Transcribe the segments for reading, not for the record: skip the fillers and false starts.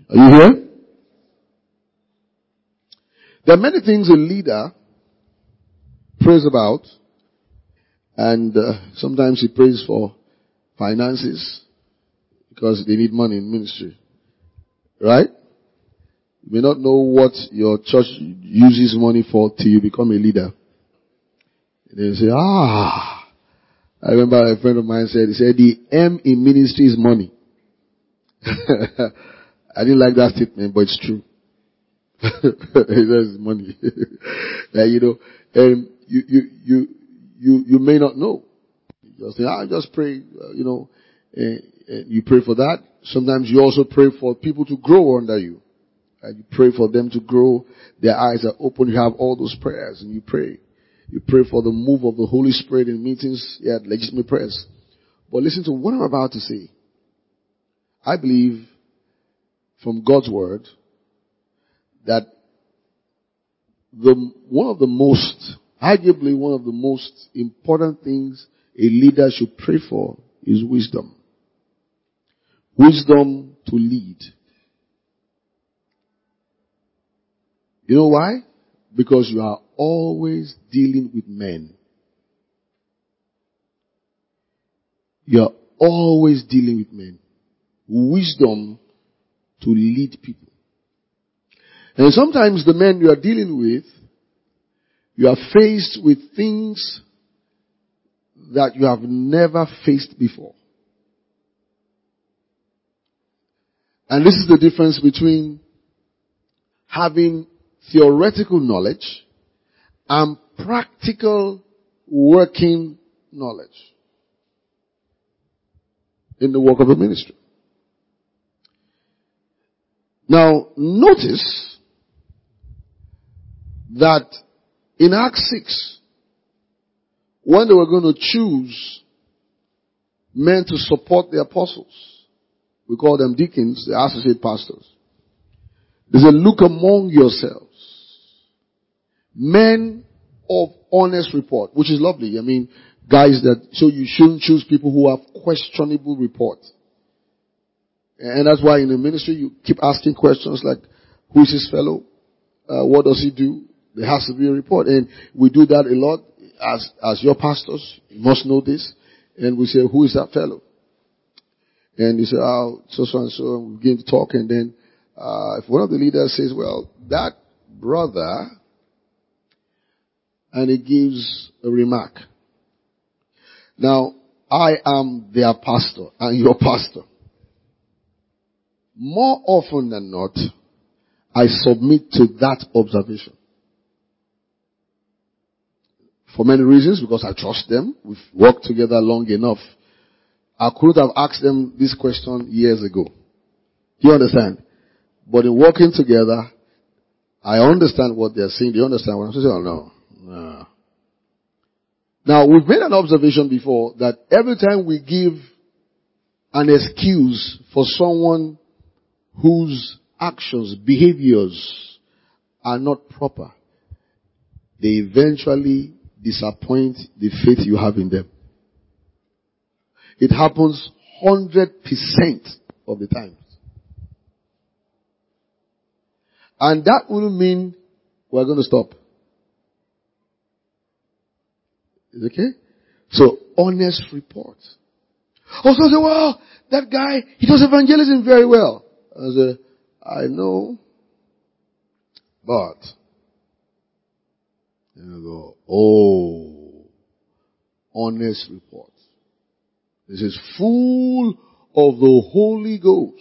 Are you here? There are many things a leader prays about, and sometimes he prays for finances because they need money in ministry. Right? You may not know what your church uses money for till you become a leader. And then you say, I remember a friend of mine said, the M in ministry is money. I didn't like that statement, but it's true. It's money. And you may not know. You just say, I just pray, and you pray for that. Sometimes you also pray for people to grow under you. And you pray for them to grow. Their eyes are open. You have all those prayers and you pray. You pray for the move of the Holy Spirit in meetings. Yeah, legitimate prayers. But listen to what I'm about to say. I believe from God's word that arguably one of the most important things a leader should pray for is wisdom. Wisdom to lead. You know why? Because you are always dealing with men. You're always dealing with men. Wisdom to lead people. And sometimes the men you are dealing with, you are faced with things that you have never faced before. And this is the difference between having theoretical knowledge and practical working knowledge in the work of the ministry. Now, notice that in Acts 6, when they were going to choose men to support the apostles, we call them deacons, the associate pastors, they said, look among yourselves, men of honest report, which is lovely. I mean, guys so you shouldn't choose people who have questionable report. And that's why in the ministry you keep asking questions like, who is this fellow? What does he do? There has to be a report. And we do that a lot as your pastors. You must know this. And we say, who is that fellow? And you say, so and so, and we begin to talk, and then if one of the leaders says, well, that brother, and he gives a remark. Now, I am their pastor and your pastor. More often than not, I submit to that observation. For many reasons, because I trust them. We've worked together long enough. I could have asked them this question years ago. Do you understand? But in working together, I understand what they're saying. Do you understand what I'm saying? Oh, no. Now, we've made an observation before that every time we give an excuse for someone whose actions, behaviors are not proper, they eventually disappoint the faith you have in them. It happens 100% of the time. And that wouldn't mean we're going to stop. Is it okay? So, honest report. Also say, well, that guy, he does evangelism very well. I say, I know, but, and I go, honest report. This is full of the Holy Ghost.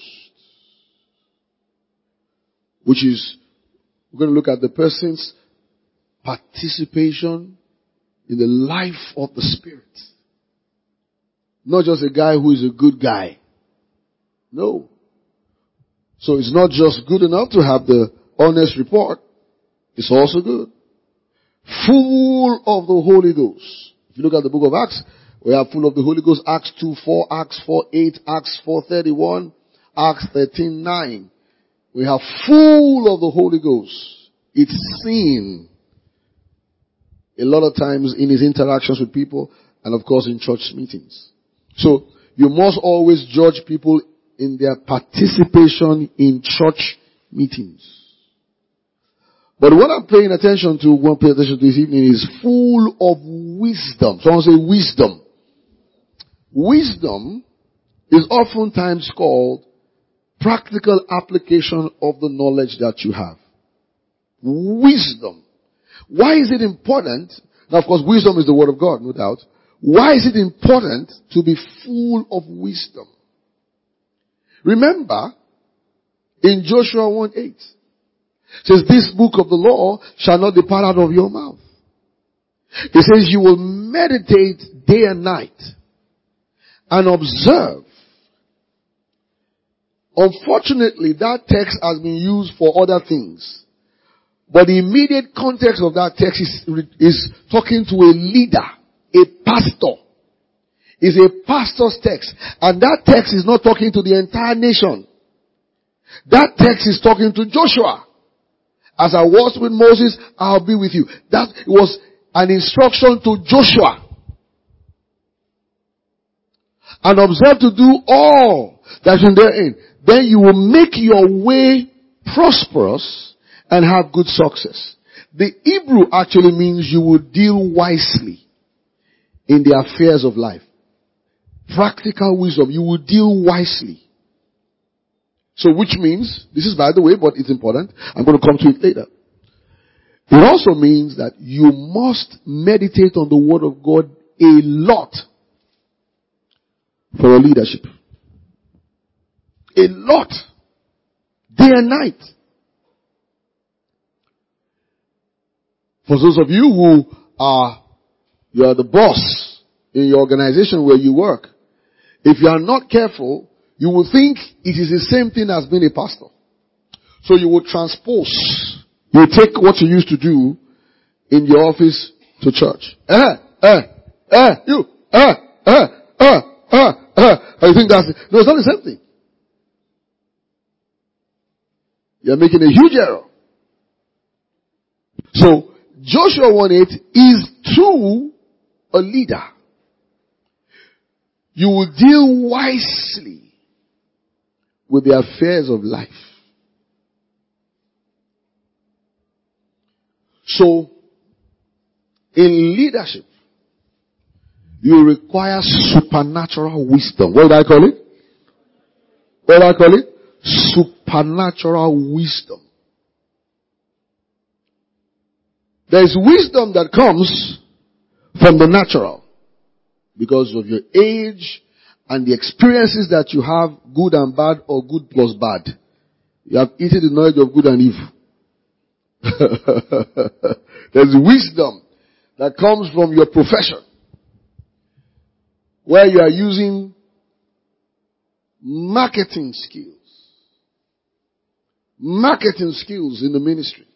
Which is, we're going to look at the person's participation in the life of the Spirit. Not just a guy who is a good guy. No. So it's not just good enough to have the honest report. It's also good. Full of the Holy Ghost. If you look at the book of Acts, we are full of the Holy Ghost. Acts 2:4, Acts 4:8, Acts 4:31, Acts 13:9. We have full of the Holy Ghost. It's seen a lot of times in his interactions with people and of course in church meetings. So you must always judge people in their participation in church meetings. But what I'm paying attention to, what I'm paying attention to this evening is full of wisdom. Someone say wisdom. Wisdom is oftentimes called practical application of the knowledge that you have. Wisdom. Why is it important? Now, of course, wisdom is the word of God, no doubt. Why is it important to be full of wisdom? Remember, in Joshua 1:8, it says, this book of the law shall not depart out of your mouth. It says you will meditate day and night and observe. Unfortunately, that text has been used for other things. But the immediate context of that text is talking to a leader, a pastor. It's a pastor's text. And that text is not talking to the entire nation. That text is talking to Joshua. As I was with Moses, I'll be with you. That was an instruction to Joshua. And observe to do all that's in therein. Then you will make your way prosperous and have good success. The Hebrew actually means you will deal wisely in the affairs of life. Practical wisdom. You will deal wisely. So which means, this is by the way, but it's important. I'm going to come to it later. It also means that you must meditate on the word of God a lot for your leadership. A lot. Day and night. For those of you who you are the boss in your organization where you work, if you are not careful, you will think it is the same thing as being a pastor. So you will transpose. You will take what you used to do in your office to church. You. You think that's it? No, it's not the same thing. You're making a huge error. So, Joshua 1:8 is to a leader. You will deal wisely with the affairs of life. So, in leadership, you require supernatural wisdom. What did I call it? What did I call it? Supernatural wisdom. There is wisdom that comes from the natural because of your age and the experiences that you have, good and bad or good plus bad. You have eaten the knowledge of good and evil. There's wisdom that comes from your profession where you are using marketing skills. Marketing skills in the ministry.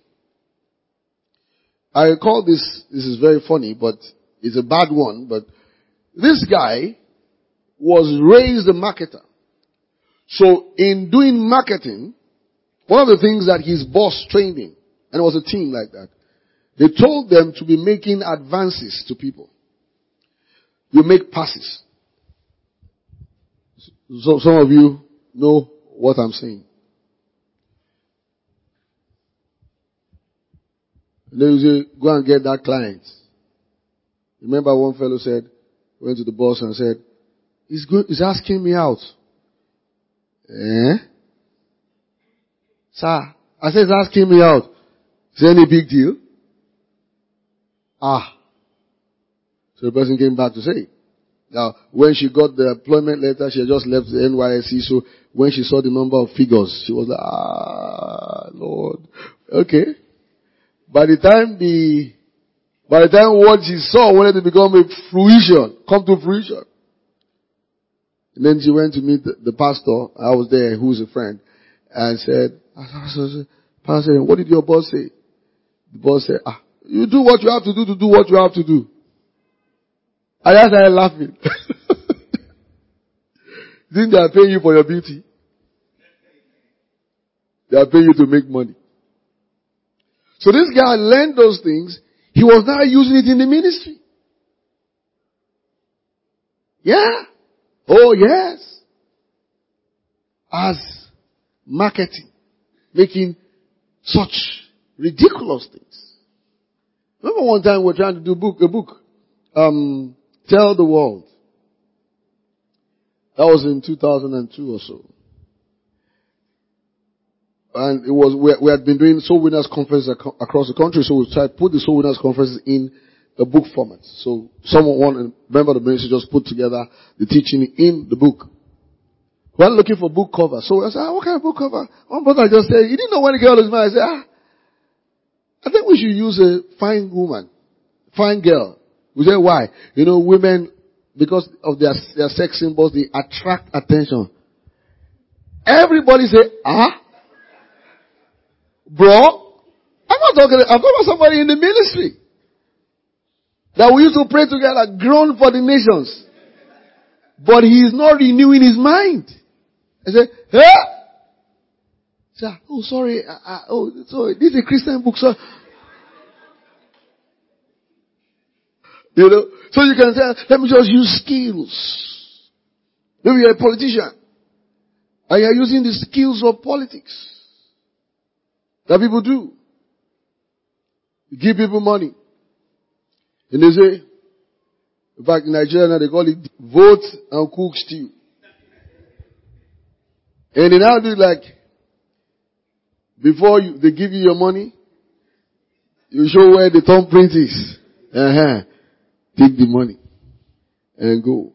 I recall this is very funny, but it's a bad one, but this guy was raised a marketer. So in doing marketing, one of the things that his boss trained him, and it was a team like that, they told them to be making advances to people. You make passes. So some of you know what I'm saying. And then you say, go and get that client. Remember one fellow went to the boss and said, he's asking me out. Sir, I said he's asking me out. Is there any big deal? So the person came back to say. Now, when she got the employment letter, she had just left the NYSC, so when she saw the number of figures, she was like, Lord. Okay. By the time what she saw wanted to become come to fruition. And then she went to meet the pastor. I was there, who's a friend, and said, Pastor, what did your boss say? The boss said, you do what you have to do what you have to do. I just started laughing. Think they are paying you for your beauty? They are paying you to make money. So this guy learned those things. He was now using it in the ministry. Yeah. Oh, yes. as marketing, making such ridiculous things. Remember one time we were trying to do a book, Tell the World. That was in 2002 or so. And it was, we had been doing Soul Winners Conference across the country, so we tried to put the Soul Winners Conference in a book format. So a member of the ministry just put together the teaching in the book. We were looking for book cover. So I said, what kind of book cover? One brother just said, you didn't know when the girl was mine. I said, I think we should use a fine woman, fine girl. We said, why? You know, women, because of their sex symbols, they attract attention. Everybody say, bro, I'm talking about somebody in the ministry that we used to pray together, groan for the nations. But he is not renewing his mind. I said, oh, sorry. Sorry. This is a Christian book, sir. You know, so you can say, let me just use skills. Maybe you're a politician and you're using the skills of politics that people do. You give people money. And they say, in fact, in Nigeria now they call it vote and cook stew. And they now do like, before they give you your money, you show where the thumbprint is. Take the money and go.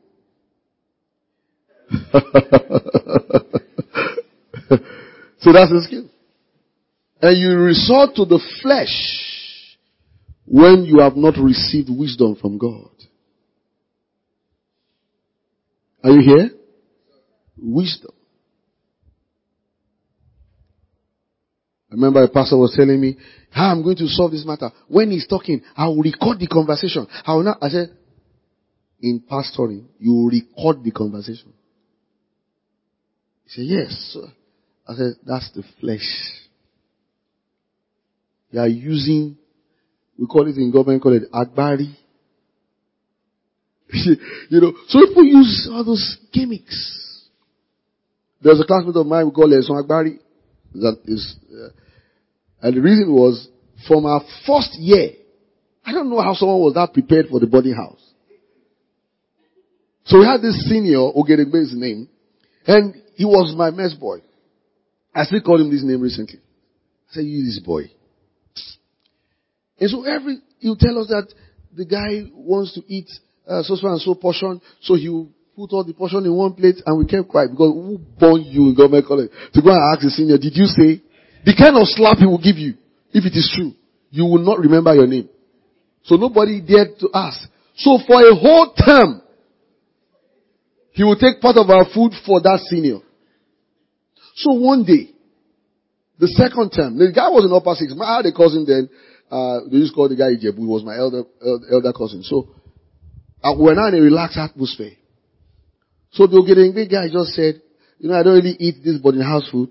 So that's the skill. And you resort to the flesh when you have not received wisdom from God. Are you here? Wisdom. I remember a pastor was telling me how I'm going to solve this matter. When he's talking, I will record the conversation. I said, in pastoring, you will record the conversation. He said, yes, sir. I said, that's the flesh. They are using, we call it in government, call it agbari. You know, so people use all those gimmicks. There's a classmate of mine we call it agbari. That is, and the reason was, from our first year, I don't know how someone was that prepared for the boarding house. So we had this senior, Ogedegbe's name, and he was my mess boy. I still call him this name recently. I said, you this boy. And so he'll tell us that the guy wants to eat so and so portion, so he will put all the portion in one plate, and we kept quiet because who born you in government college to go and ask the senior, did you say? The kind of slap he will give you, if it is true, you will not remember your name. So nobody dared to ask. So for a whole term, he will take part of our food for that senior. So one day, the second term, the guy was in upper six. I had a cousin then, they used to call the guy Ijebu. He was my elder cousin. So we were now in a relaxed atmosphere. So the Ogedengbe guy just said, you know, I don't really eat this boarding house food.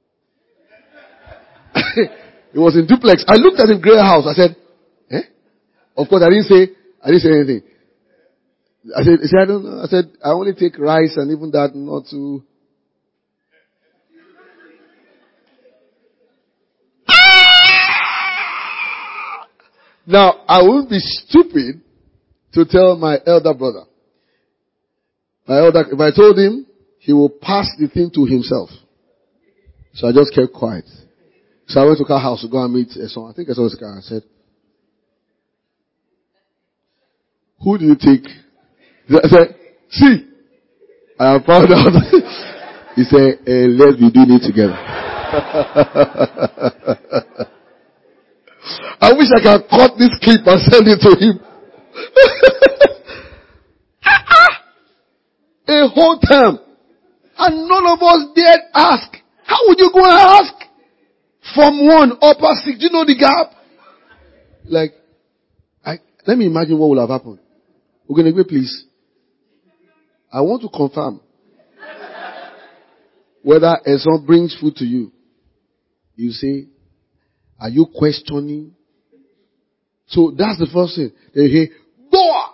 It was in duplex. I looked at the grey house. I said, eh? Of course, I didn't say anything. I said, I don't know. I said, I only take rice and even that not too. Now, I wouldn't be stupid to tell my elder brother. If I told him, he will pass the thing to himself. So I just kept quiet. So I went to Car House to go and meet someone. I think I saw his car. I said, who do you take? I said, see, I am found out. He said, let's be doing it together. I wish I could cut this clip and send it to him. A whole time. And none of us dared ask. How would you go and ask? From one upper six, do you know the gap? Like, let me imagine what would have happened. Ogedengbe, please. I want to confirm whether a son brings food to you. You say, are you questioning? So that's the first thing. Then you hear, Boah!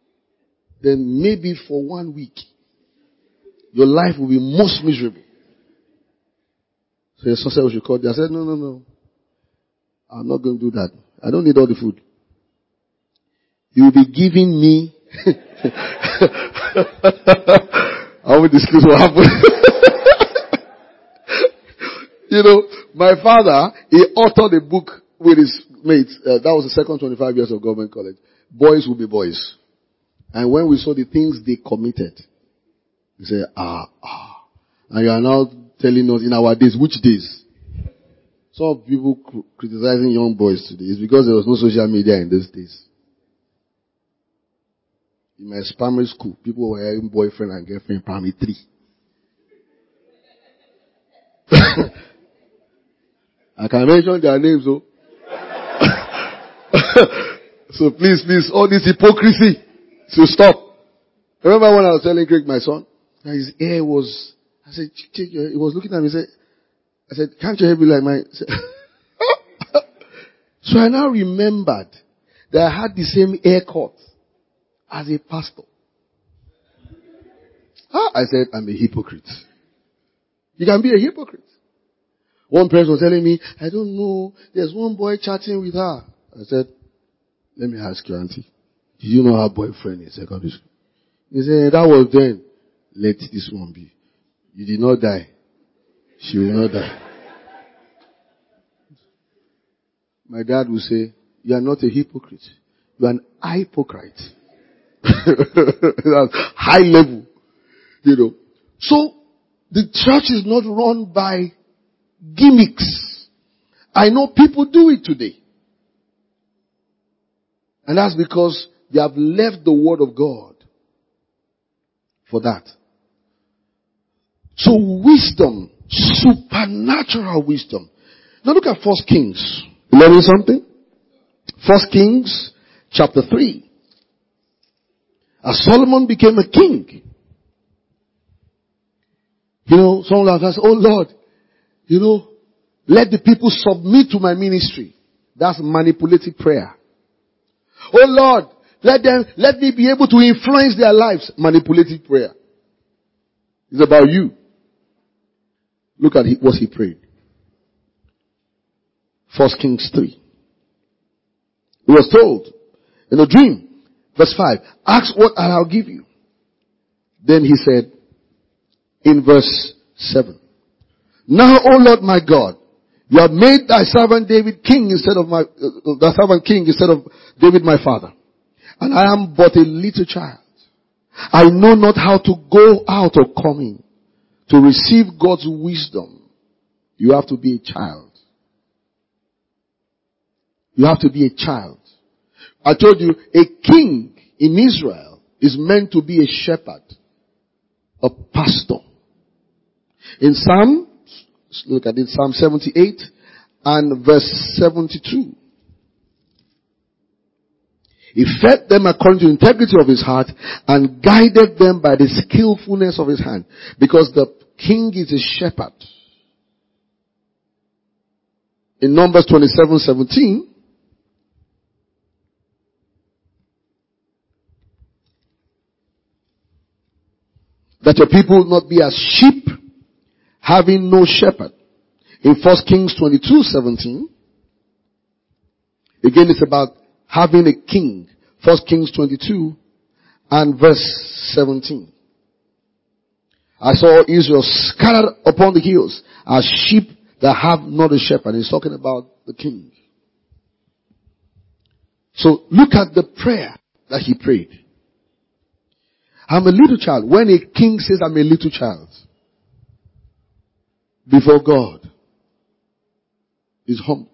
Then maybe for 1 week, your life will be most miserable. So your son said we should call you. I said, no. I'm not going to do that. I don't need all the food. You will be giving me. I won't disclose what happened. My father, he authored a book with his mates. That was the second 25 years of government college. Boys will be boys. And when we saw the things they committed, we said, and you are now telling us in our days, which days? Some people criticizing young boys today. It's because there was no social media in those days. In my primary school, people were having boyfriend and girlfriend in primary 3. I can mention their names, though. So please, all this hypocrisy should stop. Remember when I was telling Craig, my son, that his hair was, I said, check your hair. He was looking at me and I said, can't your hair be like mine? So I now remembered that I had the same haircut as a pastor. I said, I'm a hypocrite. You can be a hypocrite. One person was telling me, I don't know, there's one boy chatting with her. I said, let me ask you, auntie, did you know her boyfriend in secondary school? He said, that was then. Let this one be. You did not die. She will not die. My dad would say, you are not a hypocrite. You are an hypocrite. That's high level. So, the church is not run by gimmicks. I know people do it today. And that's because they have left the word of God for that. So wisdom, supernatural wisdom. Now look at 1 Kings. You learning something? 1 Kings chapter 3. As Solomon became a king. Someone like us, oh Lord, let the people submit to my ministry. That's manipulative prayer. Oh Lord, let me be able to influence their lives. Manipulative prayer. It's about you. Look at what he prayed. 1 Kings 3. He was told in a dream, verse 5, ask what and I'll give you. Then he said in verse 7, now, O Lord my God, you have made thy servant David king instead of David my father. And I am but a little child. I know not how to go out or come in. To receive God's wisdom, you have to be a child. You have to be a child. I told you, a king in Israel is meant to be a shepherd, a pastor. In Psalm 78 and verse 72. He fed them according to the integrity of his heart and guided them by the skillfulness of his hand. Because the king is a shepherd. In Numbers 27:17, that your people not be as sheep having no shepherd. In 1 Kings 22:17, again it's about having a king. 1 Kings 22 and verse 17. I saw Israel scattered upon the hills as sheep that have not a shepherd. He's talking about the king. So look at the prayer that he prayed. I'm a little child. When a king says I'm a little child before God, he's humble.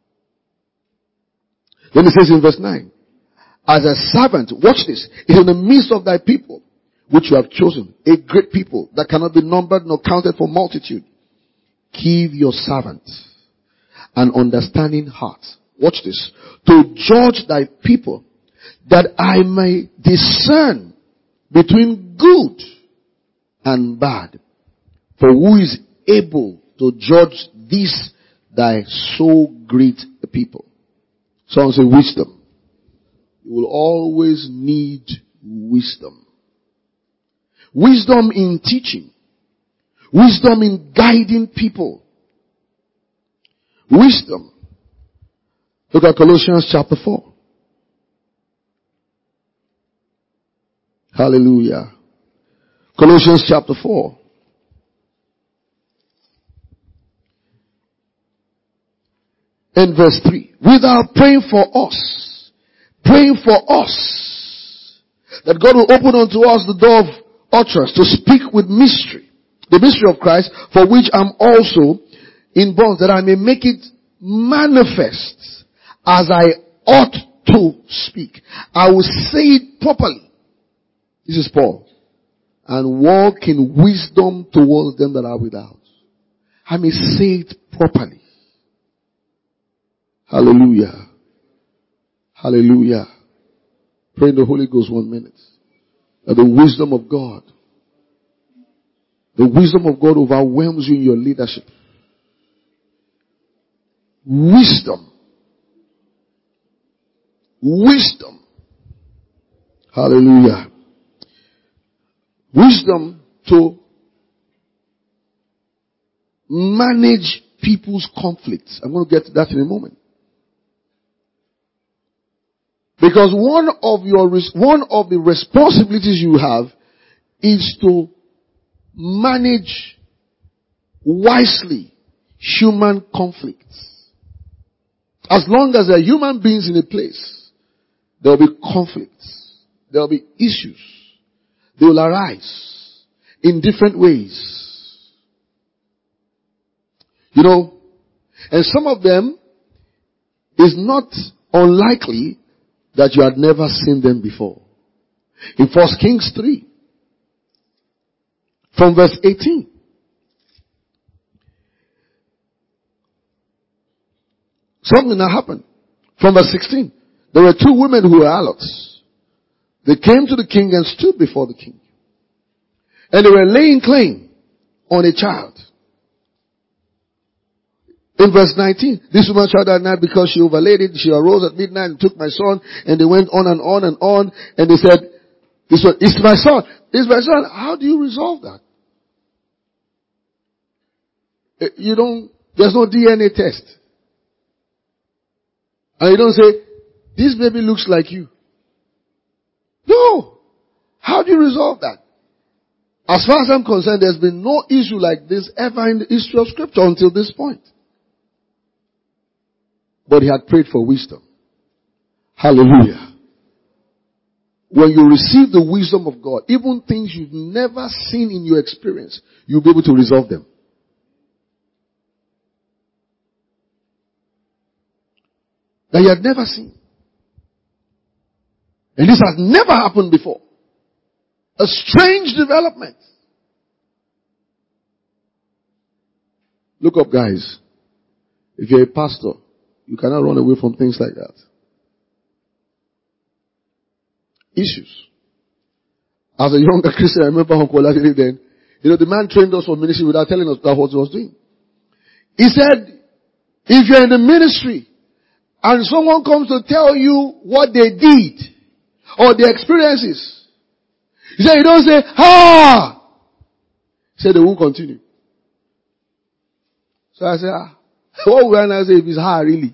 Then he says in verse 9, as a servant, watch this, is in the midst of thy people, which you have chosen, a great people that cannot be numbered nor counted for multitude. Give your servant an understanding heart. Watch this. To judge thy people, that I may discern between good and bad. For who is able to judge this thy so great a people? Someone say wisdom. You will always need wisdom. Wisdom in teaching. Wisdom in guiding people. Wisdom. Look at Colossians chapter 4. Hallelujah. Colossians chapter 4. And verse 3. Without praying for us. Praying for us. That God will open unto us the door of utterance to speak with mystery. The mystery of Christ, for which I'm also in bonds, that I may make it manifest as I ought to speak. I will say it properly. This is Paul. And walk in wisdom towards them that are without. I may say it properly. Hallelujah. Hallelujah. Pray in the Holy Ghost 1 minute. That the wisdom of God, overwhelms you in your leadership. Wisdom. Wisdom. Hallelujah. Wisdom to manage people's conflicts. I'm going to get to that in a moment. Because one of the responsibilities you have is to manage wisely human conflicts. As long as there are human beings in a place, there will be conflicts. There will be issues. They will arise in different ways. You know, and some of them is not unlikely that you had never seen them before. In 1 Kings 3, from verse 18. Something that happened. From verse 16. There were two women who were harlots. They came to the king and stood before the king. And they were laying claim on a child. In verse 19, this woman tried that night because she overlaid it. She arose at midnight and took my son, and they went on and on and on, and they said, it's my son. It's my son. How do you resolve that? There's no DNA test. And you don't say, this baby looks like you. No. How do you resolve that? As far as I'm concerned, there's been no issue like this ever in the history of Scripture until this point. But he had prayed for wisdom. Hallelujah. When you receive the wisdom of God, even things you've never seen in your experience, you'll be able to resolve them. That you had never seen. And this has never happened before. A strange development. Look up, guys. If you're a pastor, you cannot run away from things like that. Issues. As a younger Christian, I remember Uncle Olajide then. The man trained us for ministry without telling us what he was doing. He said, if you're in the ministry and someone comes to tell you what they did or their experiences, he said, you don't say, He said, they won't continue. So I said, what would I say if it's really?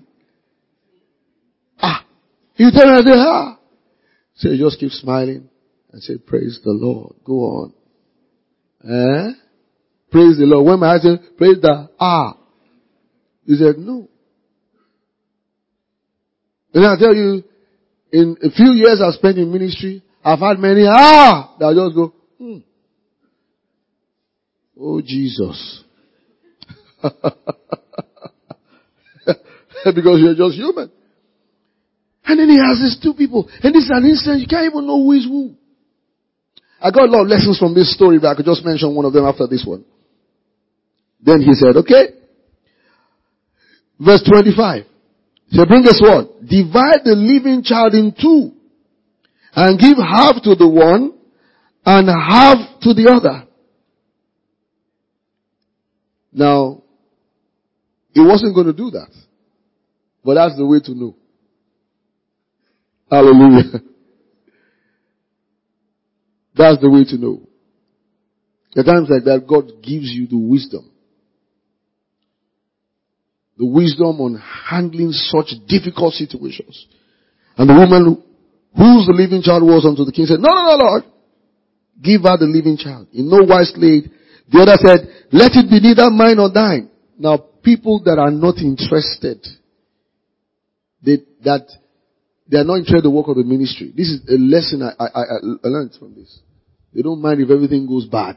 You tell me, I say, So you just keep smiling and say, praise the Lord. Go on. Praise the Lord. When my husband praise the he said, no. And I tell you, in a few years I've spent in ministry, I've had many that just go, Oh Jesus. Because you're just human. And then he has these two people. And this is an instance, you can't even know who is who. I got a lot of lessons from this story, but I could just mention one of them after this one. Then he said, okay. Verse 25. He said, bring us one. Divide the living child in two. And give half to the one and half to the other. Now, he wasn't going to do that. But that's the way to know. Hallelujah. That's the way to know. At times like that, God gives you the wisdom. The wisdom on handling such difficult situations. And the woman whose the living child was unto the king said, no, Lord. Give her the living child. In no wise laid. The other said, let it be neither mine nor thine. Now, people that are not interested, they are not interested in the work of the ministry. This is a lesson I learned from this. They don't mind if everything goes bad.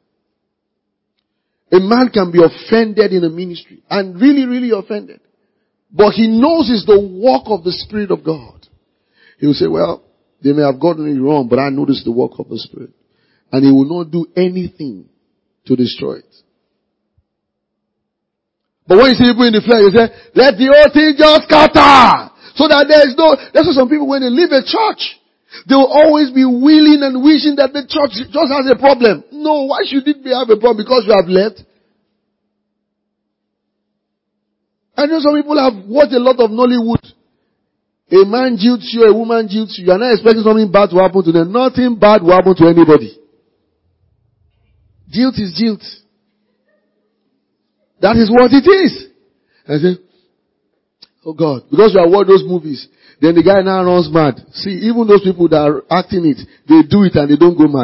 A man can be offended in a ministry and really, really offended. But he knows it's the work of the Spirit of God. He will say, well, they may have gotten it wrong, but I know this is the work of the Spirit. And he will not do anything to destroy it. But when you see people in the flesh, you say, let the whole thing just scatter. So that that's why some people, when they leave a church, they will always be willing and wishing that the church just has a problem. No, why should it have a problem? Because you have left. I know some people have watched a lot of Nollywood. A man jilts you, a woman jilts you. You are not expecting something bad to happen to them. Nothing bad will happen to anybody. Jilt is jilt. That is what it is. And I say, oh God, because you have watched those movies, then the guy now runs mad. See, even those people that are acting it, they do it and they don't go mad.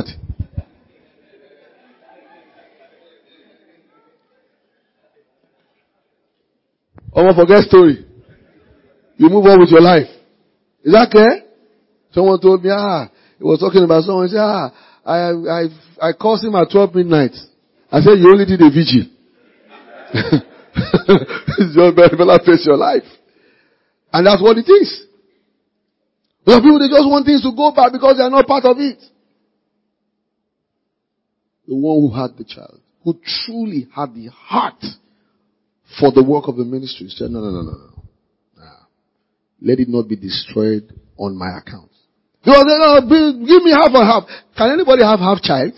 Oh, forget story. You move on with your life. Is that clear? Someone told me, he was talking about someone, he said, I called him at 12 midnight. I said, you only did a vigil. You better face your life. And that's what it is. There are people, they just want things to go back because they are not part of it. The one who had the child, who truly had the heart for the work of the ministry, said, no. Let it not be destroyed on my account. Because give me half and half. Can anybody have half child?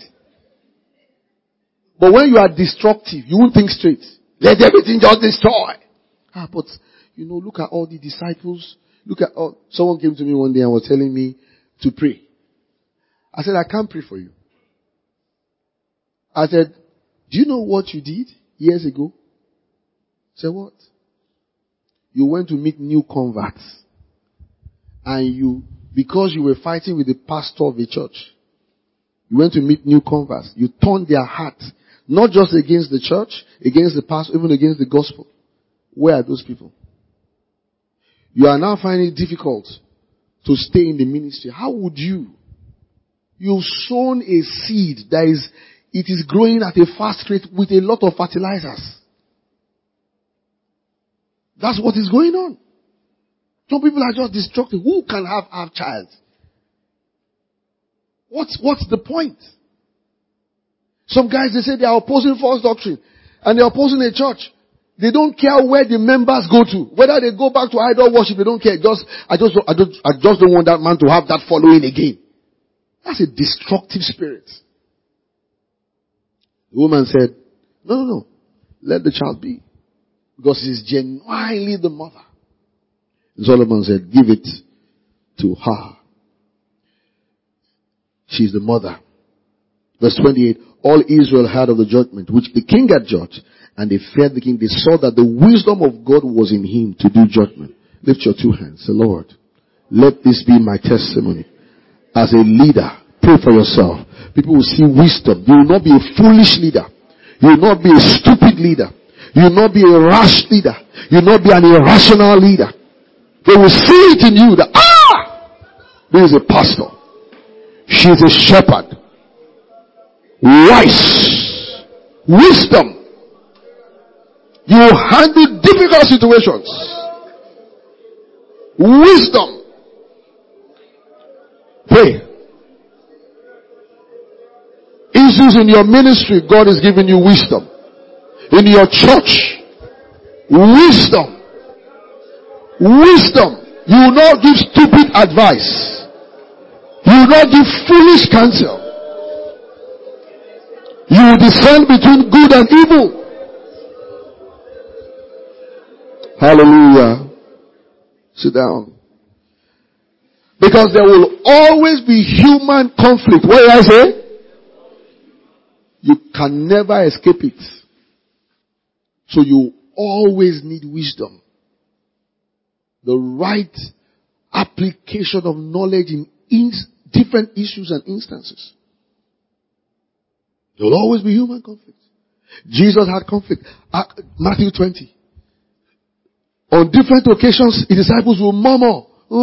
But when you are destructive, you won't think straight. Let everything just destroy. But look at all the disciples. Someone came to me one day and was telling me to pray. I said, I can't pray for you. I said, do you know what you did years ago? I said, what? You went to meet new converts. And because you were fighting with the pastor of the church, you went to meet new converts. You turned their heart, not just against the church, against the pastor, even against the gospel. Where are those people? You are now finding it difficult to stay in the ministry. How would you? You've sown a seed it is growing at a fast rate with a lot of fertilizers. That's what is going on. Some people are just destructive. Who can have child? What's the point? Some guys, they say they are opposing false doctrine. And they're opposing a church. They don't care where the members go to. Whether they go back to idol worship, they don't care. I just don't want that man to have that following again. That's a destructive spirit. The woman said, no. Let the child be. Because he's genuinely the mother. And Solomon said, give it to her. She's the mother. Verse 28, all Israel heard of the judgment which the king had judged, and they feared the king. They saw that the wisdom of God was in him to do judgment. Lift your two hands. Say, Lord, let this be my testimony. As a leader, pray for yourself. People will see wisdom. You will not be a foolish leader. You will not be a stupid leader. You will not be a rash leader. You will not be an irrational leader. They will see it in you that, this is a pastor. She is a shepherd. Wise. Wisdom. You will handle difficult situations. Wisdom. Pray. Issues in your ministry, God is giving you wisdom. In your church, wisdom. Wisdom. You will not give stupid advice. You will not give foolish counsel. You will discern between good and evil. Hallelujah. Sit down. Because there will always be human conflict. What did I say? You can never escape it. So you always need wisdom. The right application of knowledge in different issues and instances. There will always be human conflict. Jesus had conflict. Matthew 20. On different occasions, his disciples will murmur.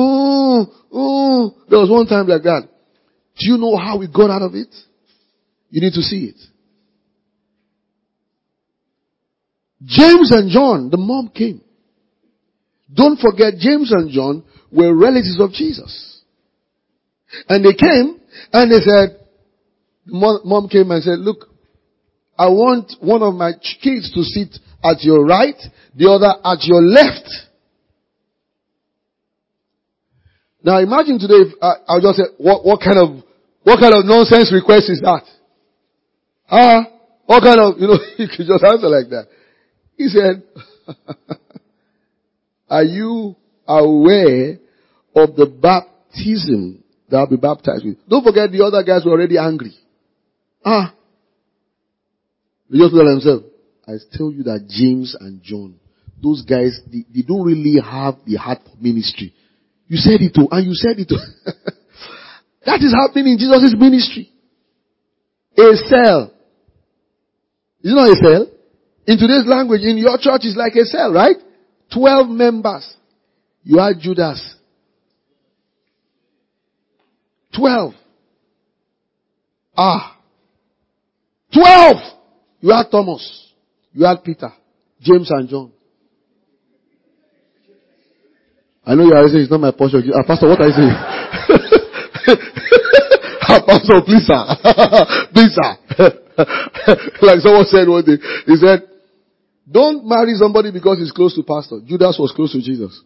There was one time like that. Do you know how we got out of it? You need to see it. James and John, the mom came. Don't forget, James and John were relatives of Jesus. And they came and they said, mom came and said, look, I want one of my kids to sit at your right, the other at your left. Now imagine today if I'll just say, what kind of nonsense request is that? What kind of, you could just answer like that. He said, are you aware of the baptism that I'll be baptized with? Don't forget the other guys were already angry. They just tell themselves, I tell you that James and John, those guys, they don't really have the heart for ministry. You said it too, and you said it too. That is happening in Jesus' ministry. A cell. Is it not a cell? In today's language, in your church, it's like a cell, right? 12 members. You had Judas. 12. 12! You had Thomas. You had Peter. James and John. I know you are saying it's not my portion. Pastor, what are you saying? Pastor, please sir. Please sir. Like someone said one day. He said, don't marry somebody because he's close to pastor. Judas was close to Jesus.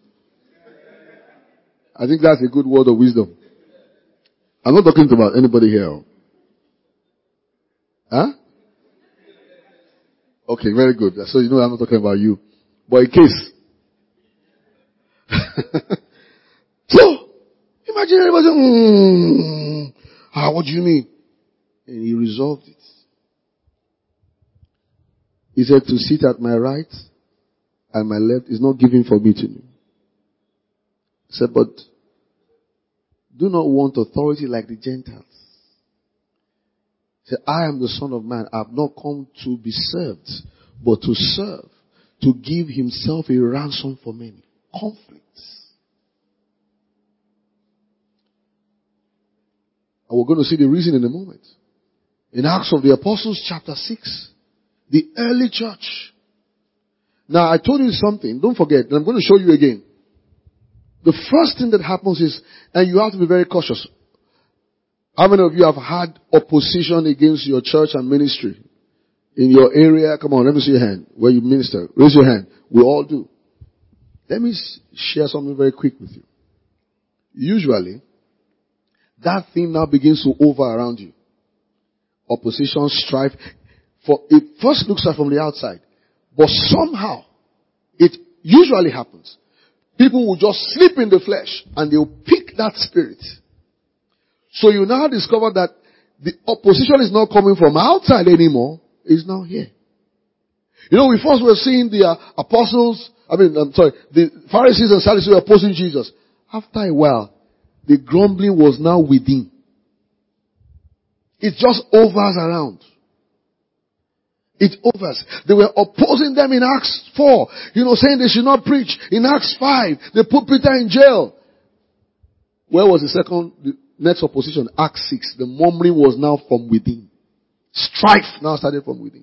I think that's a good word of wisdom. I'm not talking about anybody here. Okay, very good. So you know I'm not talking about you. But in case. So, imagine everybody saying, what do you mean? And he resolved it. He said, to sit at my right and my left is not given for me to do. He said, but do not want authority like the Gentiles. He said, I am the Son of Man. I have not come to be served, but to serve, to give himself a ransom for many. Conflicts. And we're going to see the reason in a moment. In Acts of the Apostles chapter 6, the early church. Now I told you something, don't forget, and I'm going to show you again. The first thing that happens is, and you have to be very cautious. How many of you have had opposition against your church and ministry? In your area, come on, let me see your hand. Where you minister, raise your hand. We all do. Let me share something very quick with you. Usually, that thing now begins to over around you. Opposition, strife. For it first looks like from the outside. But somehow, it usually happens. People will just sleep in the flesh and they'll pick that spirit. So you now discover that the opposition is not coming from outside anymore. It's now here. We first were seeing the the Pharisees and Sadducees were opposing Jesus. After a while, the grumbling was now within. It just overs around. It overs. They were opposing them in Acts 4. Saying they should not preach. In Acts 5, they put Peter in jail. Where was the next opposition? Acts 6. The murmuring was now from within. Strife now started from within.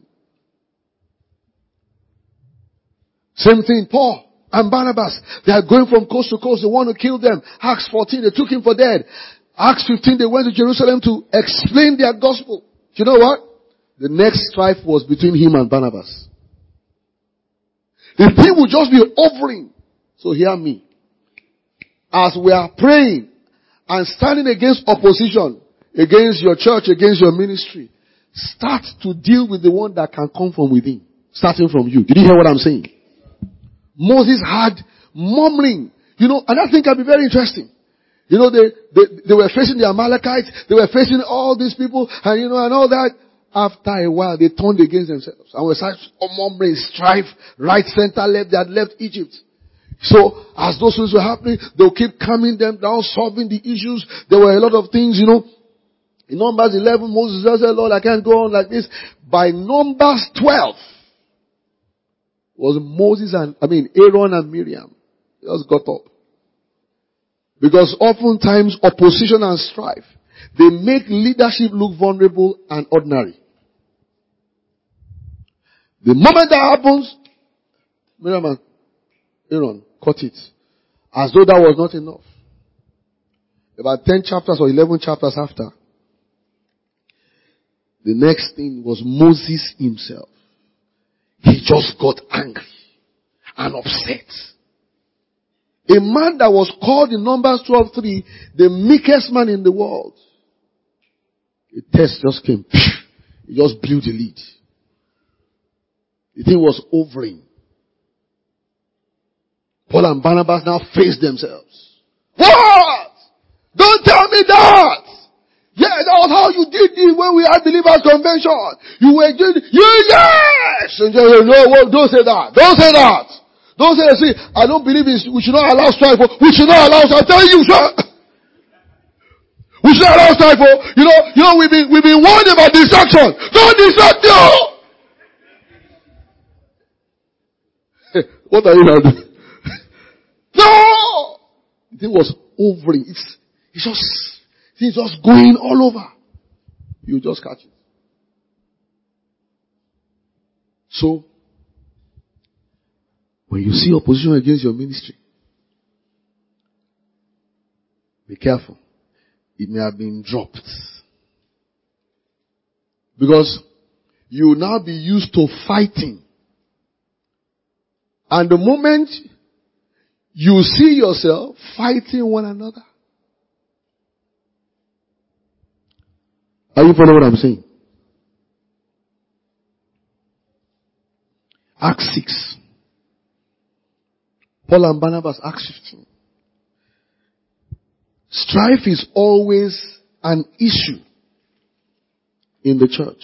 Same thing, Paul and Barnabas. They are going from coast to coast. They want to kill them. Acts 14, they took him for dead. Acts 15, they went to Jerusalem to explain their gospel. Do you know what? The next strife was between him and Barnabas. The thing will just be overing. So hear me. As we are praying and standing against opposition, against your church, against your ministry, start to deal with the one that can come from within. Starting from you. Did you hear what I'm saying? Moses had murmuring. And that thing can be very interesting. They were facing the Amalekites. They were facing all these people and and all that. after a while, they turned against themselves. And were such murmuring, strife, right, center, left. They had left Egypt. So, as those things were happening, they'll keep calming them down, solving the issues. There were a lot of things, In Numbers 11, Moses said, Lord, I can't go on like this. By Numbers 12, was Aaron and Miriam. They just got up. Because oftentimes opposition and strife, they make leadership look vulnerable and ordinary. The moment that happens, Miriam and Aaron cut it. As though that was not enough. About 10 chapters or 11 chapters after, the next thing was Moses himself. He just got angry and upset. A man that was called in Numbers 12:3, the meekest man in the world. A test just came. He just blew the lead. The thing was overing. Paul and Barnabas now faced themselves. What? Don't tell me that! Yeah, that was how you did it when we had believers convention. You were doing, yes! And don't say that. Don't say that. Don't say, see, I don't believe we should not allow strife. We should not allow strife. I'm telling you, sir. We should not allow strife. We've been warned about distraction. Don't distract you. What are you now doing? No! The thing was overing. It's just going all over. You just catch it. So, when you see opposition against your ministry, be careful. It may have been dropped. Because you will now be used to fighting. And the moment you see yourself fighting one another. Are you following what I'm saying? Acts 6. Paul and Barnabas, Acts 15. Strife is always an issue in the church.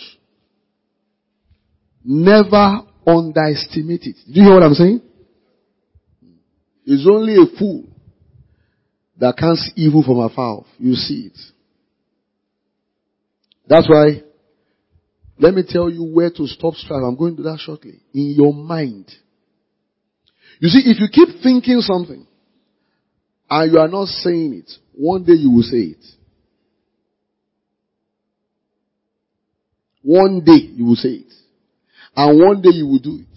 Never underestimate it. Do you hear what I'm saying? It's only a fool that can't see evil from afar off. You see it. That's why, let me tell you where to stop strife. I'm going to do that shortly. In your mind. You see, if you keep thinking something, and you are not saying it, one day you will say it. One day you will say it. And one day you will do it.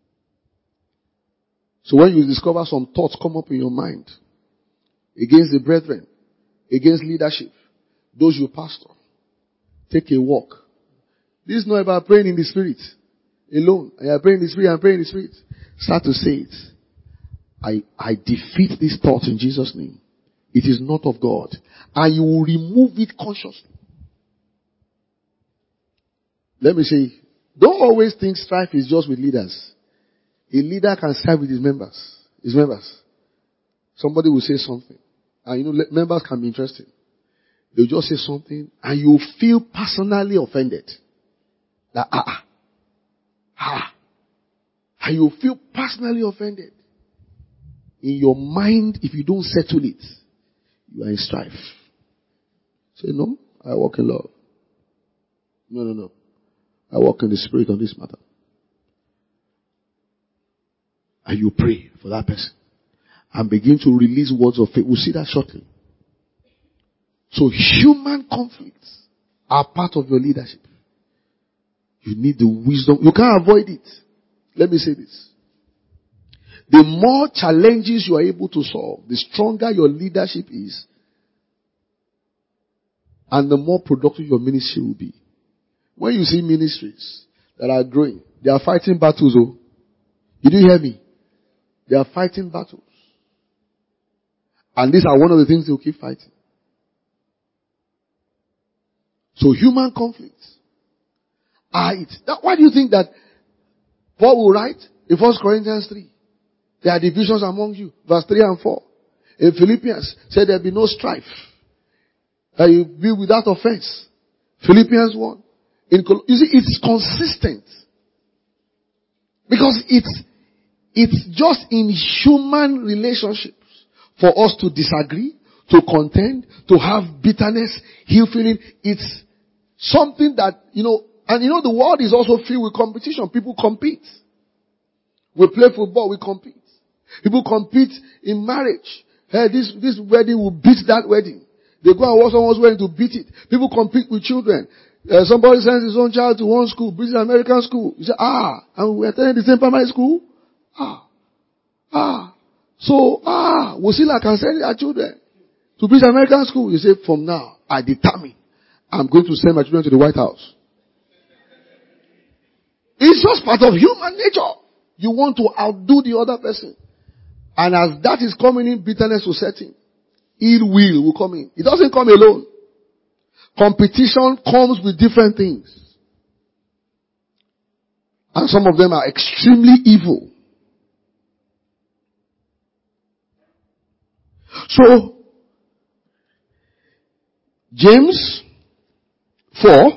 So when you discover some thoughts come up in your mind, against the brethren, against leadership, those you pastor, take a walk. This is not about praying in the spirit alone. I am praying in the spirit, I'm praying in the spirit. Start to say it. I defeat this thought in Jesus' name. It is not of God. And you will remove it consciously. Let me say, don't always think strife is just with leaders. A leader can strive with his members. Somebody will say something. And members can be interested. They'll just say something and you feel personally offended. That, and you feel personally offended. In your mind, if you don't settle it, you are in strife. Say, no, I walk in love. No. I walk in the spirit on this matter. And you pray for that person. And begin to release words of faith. We'll see that shortly. So human conflicts are part of your leadership. You need the wisdom. You can't avoid it. Let me say this. The more challenges you are able to solve, the stronger your leadership is. And the more productive your ministry will be. When you see ministries that are growing, they are fighting battles. Oh, did you hear me? They are fighting battles. And these are one of the things they'll keep fighting. So human conflicts are it. Why do you think that Paul will write in 1 Corinthians 3? There are divisions among you. Verse 3 and 4. In Philippians, said there be no strife. That you be without offense. Philippians 1. You see, it's consistent. Because it's just in human relationships for us to disagree, to contend, to have bitterness, ill feeling. It's something that, and the world is also filled with competition. People compete. We play football, we compete. People compete in marriage. Hey, this wedding will beat that wedding. They go and watch someone's wedding to beat it. People compete with children. Somebody sends his own child to one school, British American school. You say, and we're attending the same primary school? We still can send our children to British American school. You say, from now, I determine I'm going to send my children to the White House. It's just part of human nature. You want to outdo the other person. And as that is coming in, bitterness will set in. Ill will come in. It doesn't come alone. Competition comes with different things. And some of them are extremely evil. So, James 4.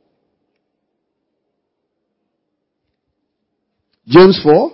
James 4.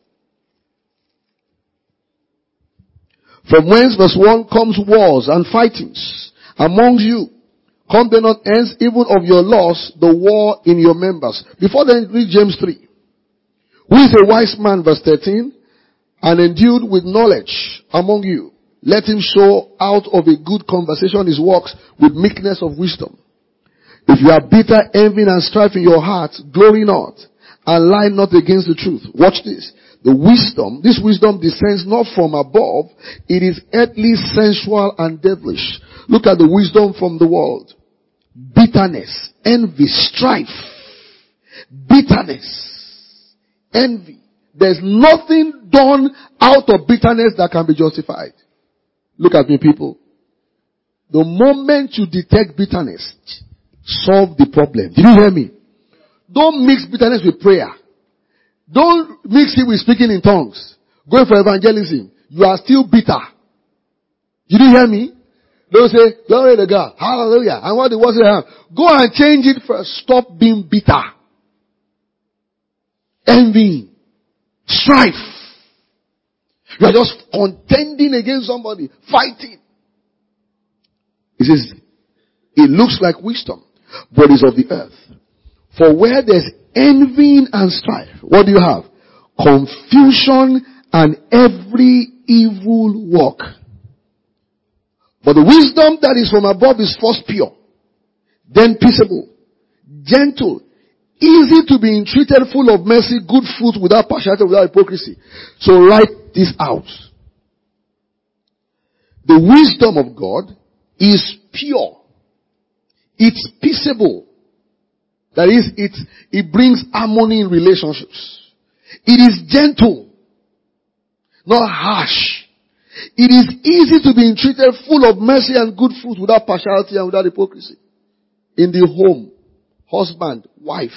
From whence, verse 1, comes wars and fightings among you. Come they not hence, even of your loss, the war in your members. Before then, read James 3. Who is a wise man, verse 13, and endued with knowledge among you? Let him show out of a good conversation his works with meekness of wisdom. If you are bitter, envying and strife in your heart, glory not, and lie not against the truth. Watch this. This wisdom descends not from above. It is earthly, sensual, and devilish. Look at the wisdom from the world. Bitterness, envy, strife. Bitterness, envy. There's nothing done out of bitterness that can be justified. Look at me, people. The moment you detect bitterness, solve the problem. Did you hear me? Don't mix bitterness with prayer. Don't mix it with speaking in tongues. Going for evangelism. You are still bitter. Did you hear me? Don't say, glory to God. Hallelujah. And what the word say? Go and change it first. Stop being bitter. Envy. Strife. You are just contending against somebody. Fighting. He says, it looks like wisdom, but is of the earth. For where there's envying and strife, what do you have? Confusion and every evil work. But the wisdom that is from above is first pure, then peaceable, gentle, easy to be entreated, full of mercy, good fruit, without partiality, without hypocrisy. So write this out. The wisdom of God is pure. It's peaceable. That is, it brings harmony in relationships. It is gentle, not harsh. It is easy to be entreated, full of mercy and good fruit, without partiality and without hypocrisy. In the home, husband, wife.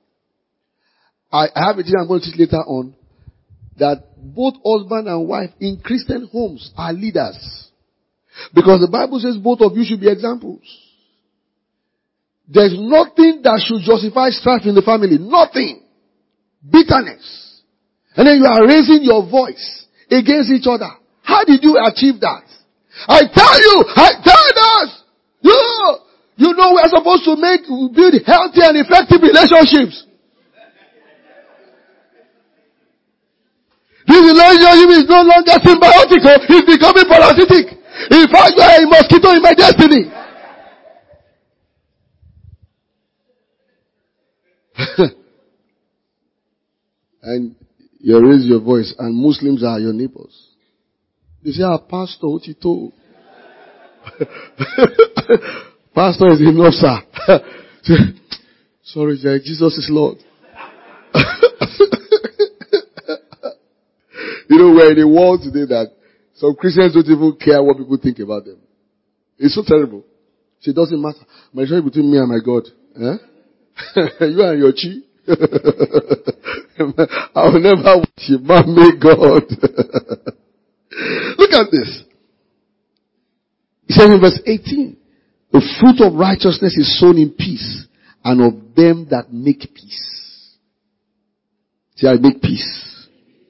I have a thing I'm going to teach later on, that both husband and wife in Christian homes are leaders. Because the Bible says both of you should be examples. There's nothing that should justify strife in the family. Nothing. Bitterness. And then you are raising your voice against each other. How did you achieve that? I tell us, you know we're supposed to build healthy and effective relationships. This relationship is no longer symbiotic. It's becoming parasitic. In fact, you are a mosquito in my destiny. And you raise your voice, and Muslims are your neighbors. You say, Pastor, what you told? Pastor is enough, sir. Sorry, Jesus is Lord. We're in a world today that some Christians don't even care what people think about them. It's so terrible. So it doesn't matter. My relationship between me and my God. You and your chi. I will never worship my God. Look at this. He says in verse 18, the fruit of righteousness is sown in peace and of them that make peace. See, I make peace.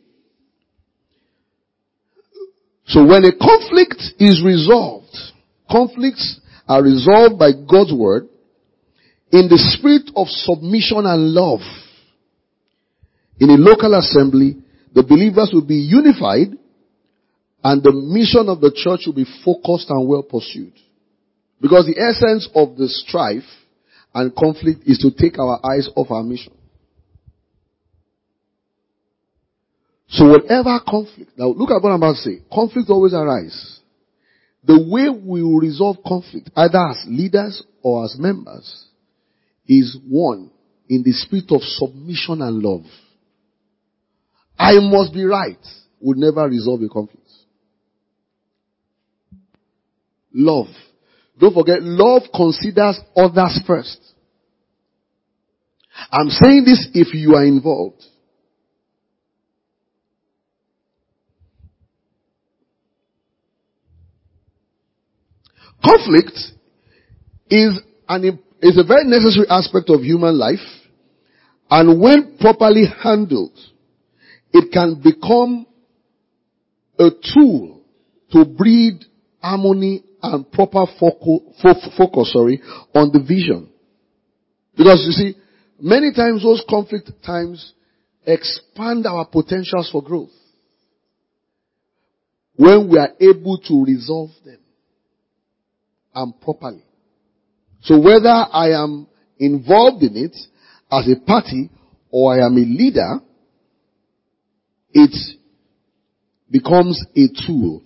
So when a conflict is resolved, conflicts are resolved by God's word in the spirit of submission and love. In a local assembly, the believers will be unified and the mission of the church will be focused and well pursued. Because the essence of the strife and conflict is to take our eyes off our mission. So whatever conflict, now look at what I'm about to say. Conflict always arises. The way we will resolve conflict, either as leaders or as members, is one, in the spirit of submission and love. I must be right would never resolve a conflict. Love. Don't forget, love considers others first. I'm saying this if you are involved. Conflict is a very necessary aspect of human life, and when properly handled, it can become a tool to breed harmony and proper focus on the vision. Because you see, many times those conflict times expand our potentials for growth when we are able to resolve them and properly. So whether I am involved in it as a party or I am a leader, it becomes a tool.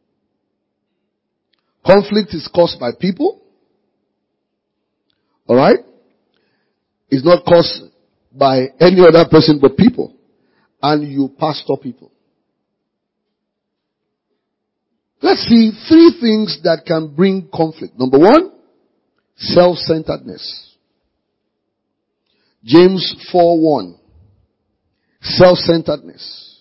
Conflict is caused by people. Alright? It's not caused by any other person but people. And you pastor people. Let's see 3 things that can bring conflict. Number 1, self-centeredness. James 4:1. Self-centeredness.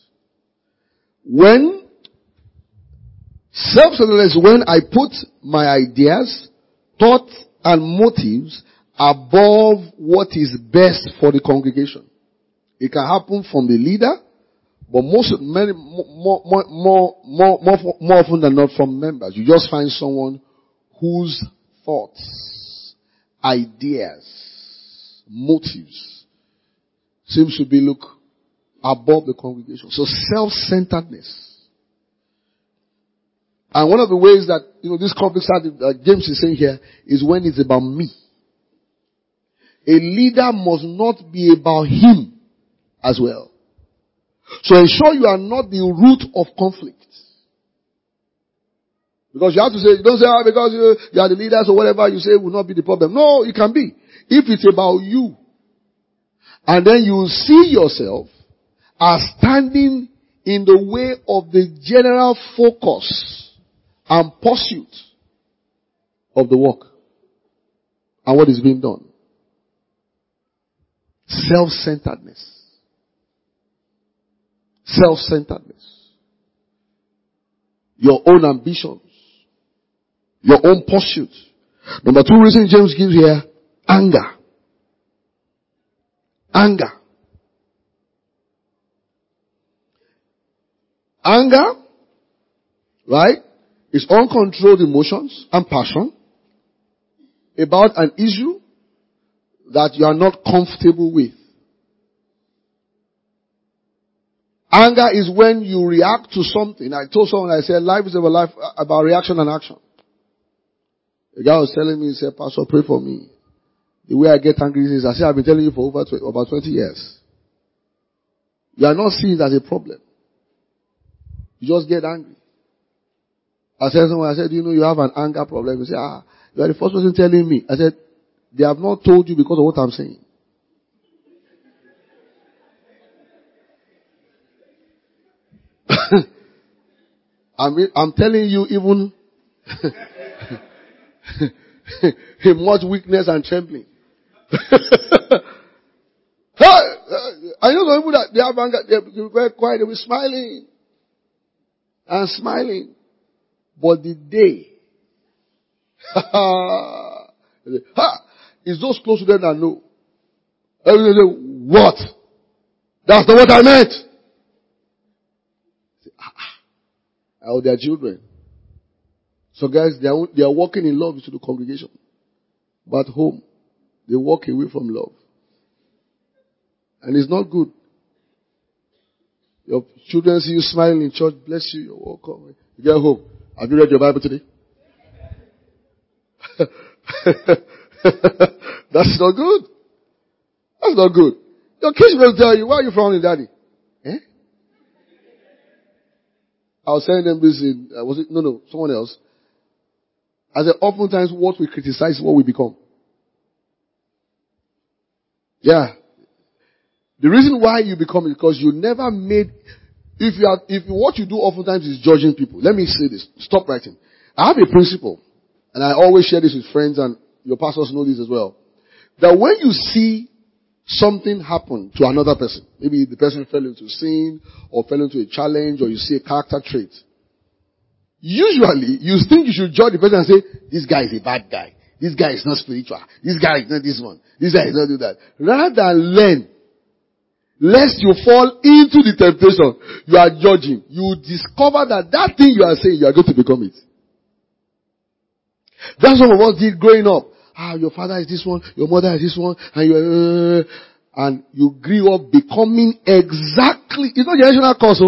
Self-centeredness is when I put my ideas, thoughts, and motives above what is best for the congregation. It can happen from the leader, but more often than not from members. You just find someone whose thoughts, ideas, motives seems to be above the congregation. So self-centeredness. And one of the ways that, this conflict started, James is saying here, is when it's about me. A leader must not be about him as well. So ensure you are not the root of conflict. Because you have to say, don't say, because you are the leaders or whatever you say will not be the problem. No, it can be. If it's about you, and then you see yourself as standing in the way of the general focus and pursuit of the work and what is being done. Self-centeredness. Self-centeredness. Your own ambitions. Your own pursuit. Number 2 reason James gives here, anger. Anger. Anger, right, is uncontrolled emotions and passion about an issue that you are not comfortable with. Anger is when you react to something. I told someone, I said, life is about reaction and action. The guy was telling me, he said, Pastor, pray for me. The way I get angry is, I said, I've been telling you for about 20 years. You are not seeing it as a problem. You just get angry. I said, you have an anger problem. He said, you are the first person telling me. I said, they have not told you because of what I'm saying. I'm telling you even in much weakness and trembling. I know some people that they have anger, they were quiet, they were smiling and smiling. But the day, It's those close to them that know. Everybody say, what? That's not what I meant. Or their children. So guys, they are walking in love to the congregation. But home, they walk away from love. And it's not good. Your children see you smiling in church, bless you, you're welcome. You get home. Have you read your Bible today? That's not good. That's not good. Your kids will tell you, why are you frowning, daddy? Eh? I was telling them this in, someone else. I said, oftentimes what we criticize is what we become. Yeah. The reason why you become is because you never made, if what you do oftentimes is judging people. Let me say this. Stop writing. I have a principle, and I always share this with friends, and your pastors know this as well. That when you see something happen to another person, maybe the person fell into sin, or fell into a challenge, or you see a character trait, usually you think you should judge the person and say, this guy is a bad guy. This guy is not spiritual. This guy is not this one. This guy is not do that. Rather than learn, lest you fall into the temptation you are judging, you discover that thing you are saying, you are going to become it. That's what some of us did growing up. Your father is this one, your mother is this one, and you grew up becoming exactly, it's not generational cause,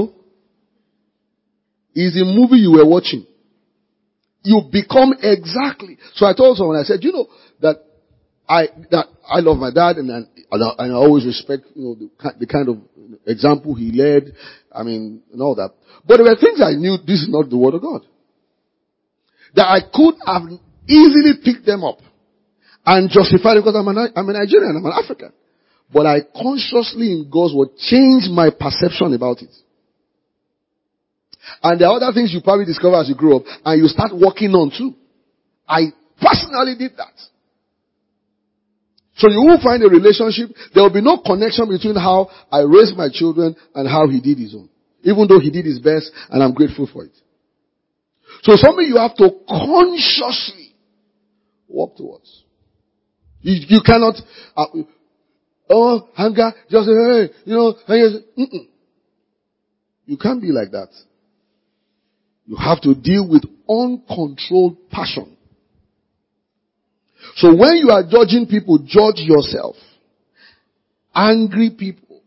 it's a movie you were watching. You become exactly. So I told someone, I said, that I love my dad and I always respect, the kind of example he led, and all that. But there were things I knew this is not the word of God. That I could have easily picked them up and justified it because I'm a Nigerian, I'm an African. But I consciously in God's word changed my perception about it. And there are other things you probably discover as you grow up and you start working on too. I personally did that. So you will find a relationship. There will be no connection between how I raised my children and how he did his own. Even though he did his best and I'm grateful for it. So something you have to consciously work towards. You cannot, hunger, just say, hey, you can't be like that. You have to deal with uncontrolled passion. So when you are judging people, judge yourself. Angry people.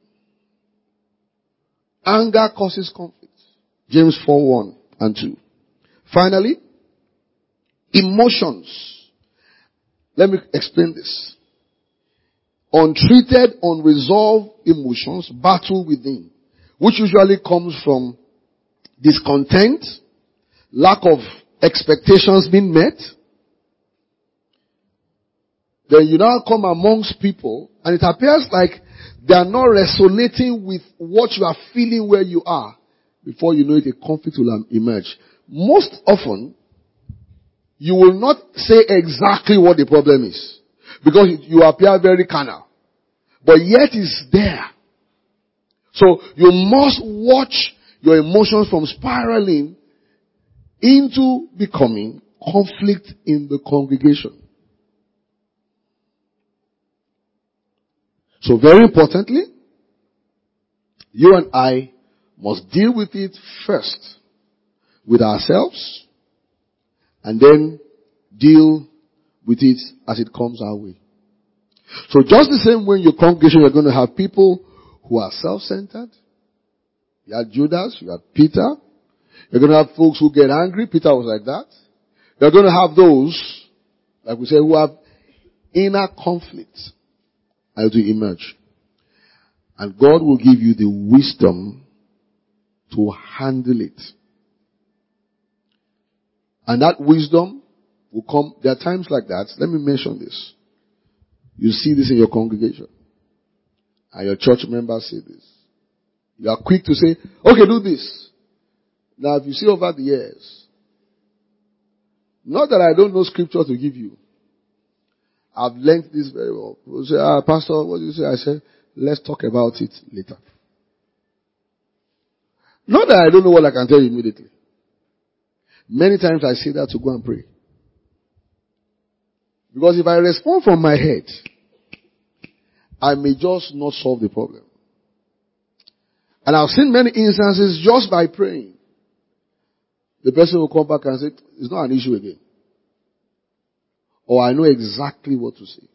Anger causes conflict. James 4:1 and 2. Finally, emotions. Let me explain this. Untreated, unresolved emotions battle within, which usually comes from discontent, lack of expectations being met. Then you now come amongst people and it appears like they are not resonating with what you are feeling where you are. Before you know it, a conflict will emerge. Most often, you will not say exactly what the problem is. Because you appear very carnal. But yet it's there. So you must watch your emotions from spiraling into becoming conflict in the congregation. So very importantly, you and I must deal with it first with ourselves and then deal with it as it comes our way. So just the same way in your congregation you're going to have people who are self-centered. You had Judas, you had Peter. You're going to have folks who get angry. Peter was like that. You're going to have those, like we say, who have inner conflict as to emerge. And God will give you the wisdom to handle it. And that wisdom will come. There are times like that. Let me mention this. You see this in your congregation. And your church members say this. You are quick to say, okay, do this. Now, if you see over the years, not that I don't know scripture to give you. I've learned this very well. People say, Pastor, what do you say? I said, let's talk about it later. Not that I don't know what I can tell you immediately. Many times I say that to go and pray. Because if I respond from my head, I may just not solve the problem. And I've seen many instances just by praying. The person will come back and say, it's not an issue again. Or I know exactly what to say.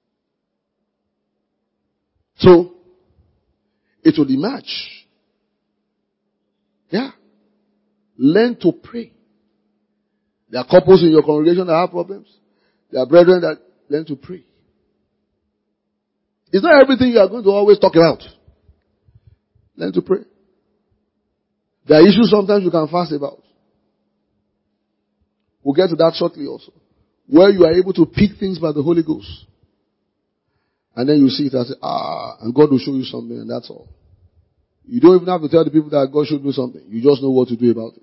So, it will emerge. Yeah. Learn to pray. There are couples in your congregation that have problems. There are brethren that learn to pray. It's not everything you are going to always talk about. Learn to pray. There are issues sometimes you can fast about. We'll get to that shortly also. Where you are able to pick things by the Holy Ghost. And then you see it and say, and God will show you something, and that's all. You don't even have to tell the people that God should do something. You just know what to do about it.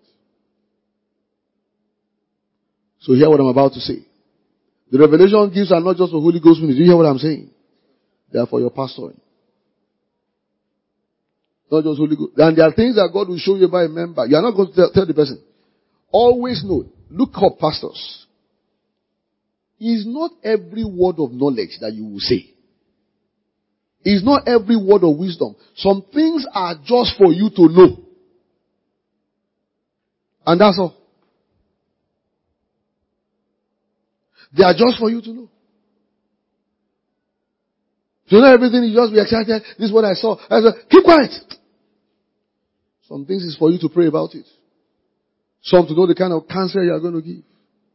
So hear what I'm about to say. The revelation gifts are not just for Holy Ghost ministry. Do you hear what I'm saying? They are for your pastoring. Not just Holy Ghost. And there are things that God will show you by a member. You are not going to tell the person. Always know. Look up pastors. It's not every word of knowledge that you will say. It's not every word of wisdom. Some things are just for you to know. And that's all. They are just for you to know. So not everything is just be excited. This is what I saw. Keep quiet. Some things is for you to pray about it. Some to know the kind of cancer you are going to give.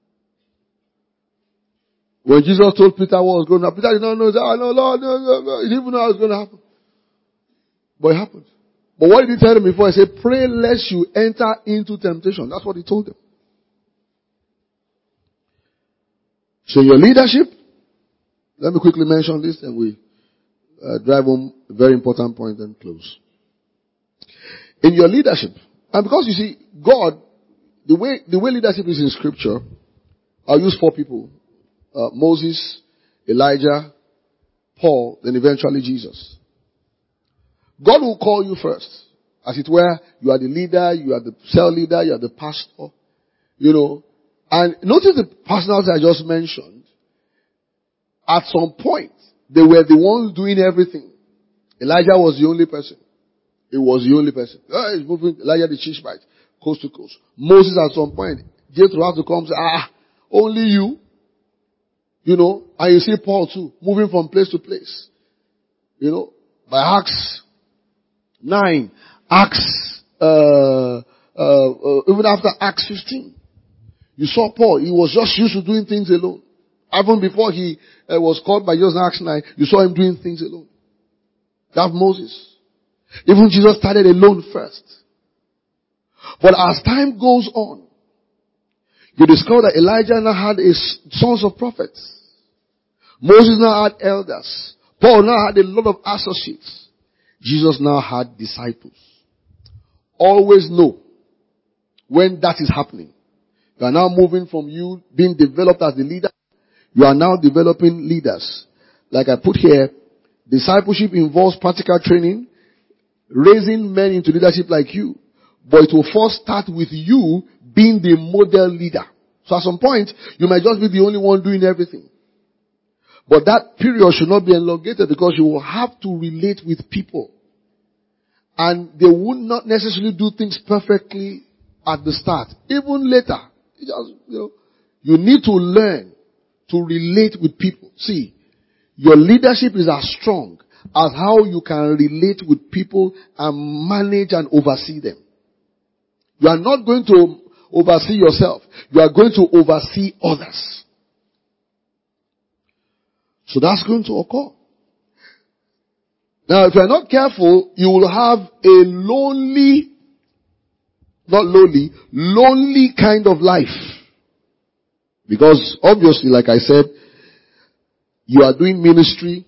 When Jesus told Peter what was going to happen, Peter did not know. He said, no, Lord, no. He didn't even know how it was going to happen. But it happened. But what did he tell them before? He said, pray lest you enter into temptation. That's what he told them. So your leadership, let me quickly mention this and we drive home a very important point and close. In your leadership, and because you see, God, the way leadership is in scripture, I'll use 4 people. Moses, Elijah, Paul, then eventually Jesus. God will call you first. As it were, you are the leader, you are the cell leader, you are the pastor. You know. And notice the personalities I just mentioned. At some point, they were the ones doing everything. Elijah was the only person. He was the only person. He's moving, Elijah the Tishbite, coast to coast. Moses at some point, Jethro have to come and say, only you. You know, and you see Paul too, moving from place to place. You know, by Acts 9, Acts, even after Acts 15. You saw Paul, he was just used to doing things alone. Even before he was called by Jesus in Acts 9, you saw him doing things alone. That's Moses. Even Jesus started alone first. But as time goes on, you discover that Elijah now had sons of prophets. Moses now had elders. Paul now had a lot of associates. Jesus now had disciples. Always know when that is happening. You are now moving from you being developed as the leader. You are now developing leaders. Like I put here, discipleship involves practical training, raising men into leadership like you. But it will first start with you being the model leader. So at some point, you might just be the only one doing everything. But that period should not be elongated because you will have to relate with people. And they would not necessarily do things perfectly at the start. Even later. You need to learn to relate with people. See, your leadership is as strong as how you can relate with people and manage and oversee them. You are not going to oversee yourself. You are going to oversee others. So that's going to occur. Now, if you are not careful, you will have a lonely kind of life. Because obviously, like I said, you are doing ministry,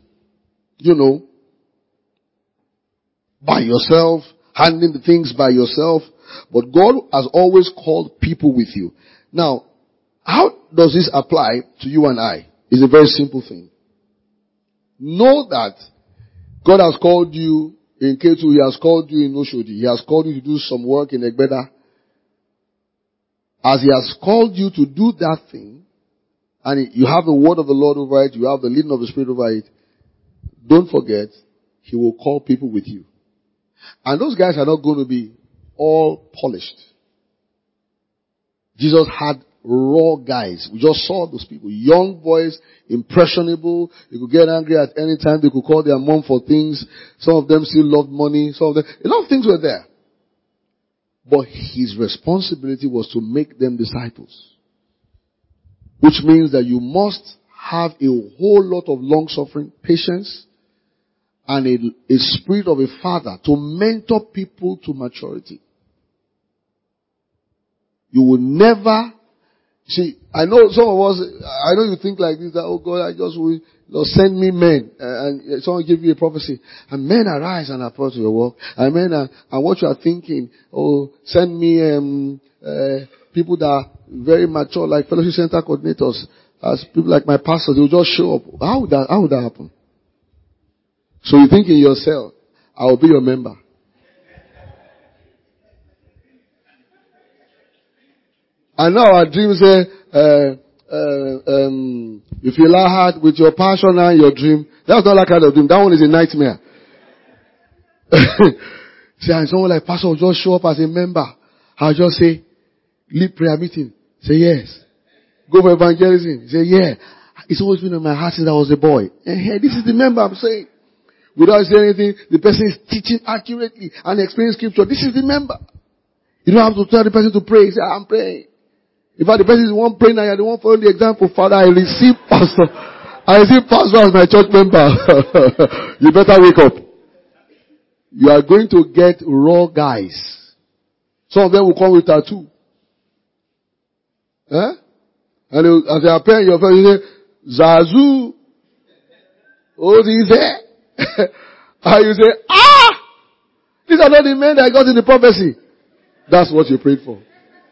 by yourself, handling the things by yourself. But God has always called people with you. Now, how does this apply to you and I? It's a very simple thing. Know that God has called you in K2, He has called you in Oshodi, He has called you to do some work in Egbeda. As He has called you to do that thing, and you have the word of the Lord over it, you have the leading of the Spirit over it, don't forget, He will call people with you. And those guys are not going to be all polished. Jesus had raw guys. We just saw those people. Young boys, impressionable. They could get angry at any time. They could call their mom for things. Some of them still loved money. Some of them, a lot of things were there. But his responsibility was to make them disciples. Which means that you must have a whole lot of long suffering, patience, and a spirit of a father to mentor people to maturity. You will never, see, I know some of us, I know you think like this, that, oh God, I just will, send me men, and someone give you a prophecy, and men arise and approach your work, and men are, and what you are thinking, oh, send me, people that are very mature, like fellowship center coordinators, as people like my pastor, they will just show up. How would that happen? So you think in yourself, I will be your member. And now our dream say, if you lie hard with your passion and your dream, that's not that kind of dream. That one is a nightmare. See, and someone like pastor will just show up as a member. I'll just say, lead prayer meeting. Say yes. Go for evangelism. Say yeah. It's always been in my heart since I was a boy. And hey, this is the member I'm saying. Without saying anything, the person is teaching accurately and explaining scripture. This is the member. You don't have to tell the person to pray. Say, I'm praying. In fact, the person is the one praying and you're the one following the example. Father, I receive pastor as my church member. You better wake up. You are going to get raw guys. Some of them will come with tattoo. Eh? And as they are praying, your friend, you say, Zazu. Oh, he's there. And you say, these are not the men that got in the prophecy. That's what you prayed for.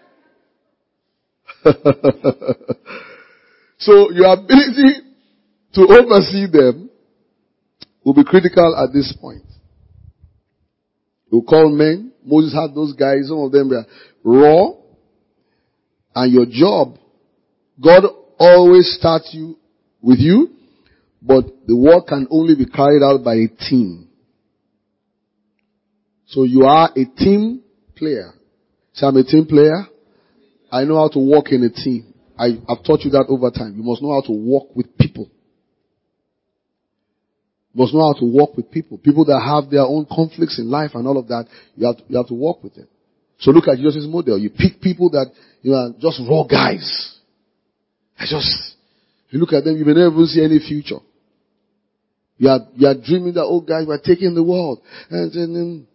So your ability to oversee them will be critical at this point. You call men. Moses had those guys. Some of them were raw. And your job, God always starts you with you, but the work can only be carried out by a team. So you are a team player. Say, I'm a team player. I know how to work in a team. I've taught you that over time. You must know how to work with people. You must know how to work with people. People that have their own conflicts in life and all of that, you have to work with them. So look at Jesus' model. You pick people that, are just raw guys. You look at them, you may never see any future. You are dreaming that, oh guys, we're taking the world. And then,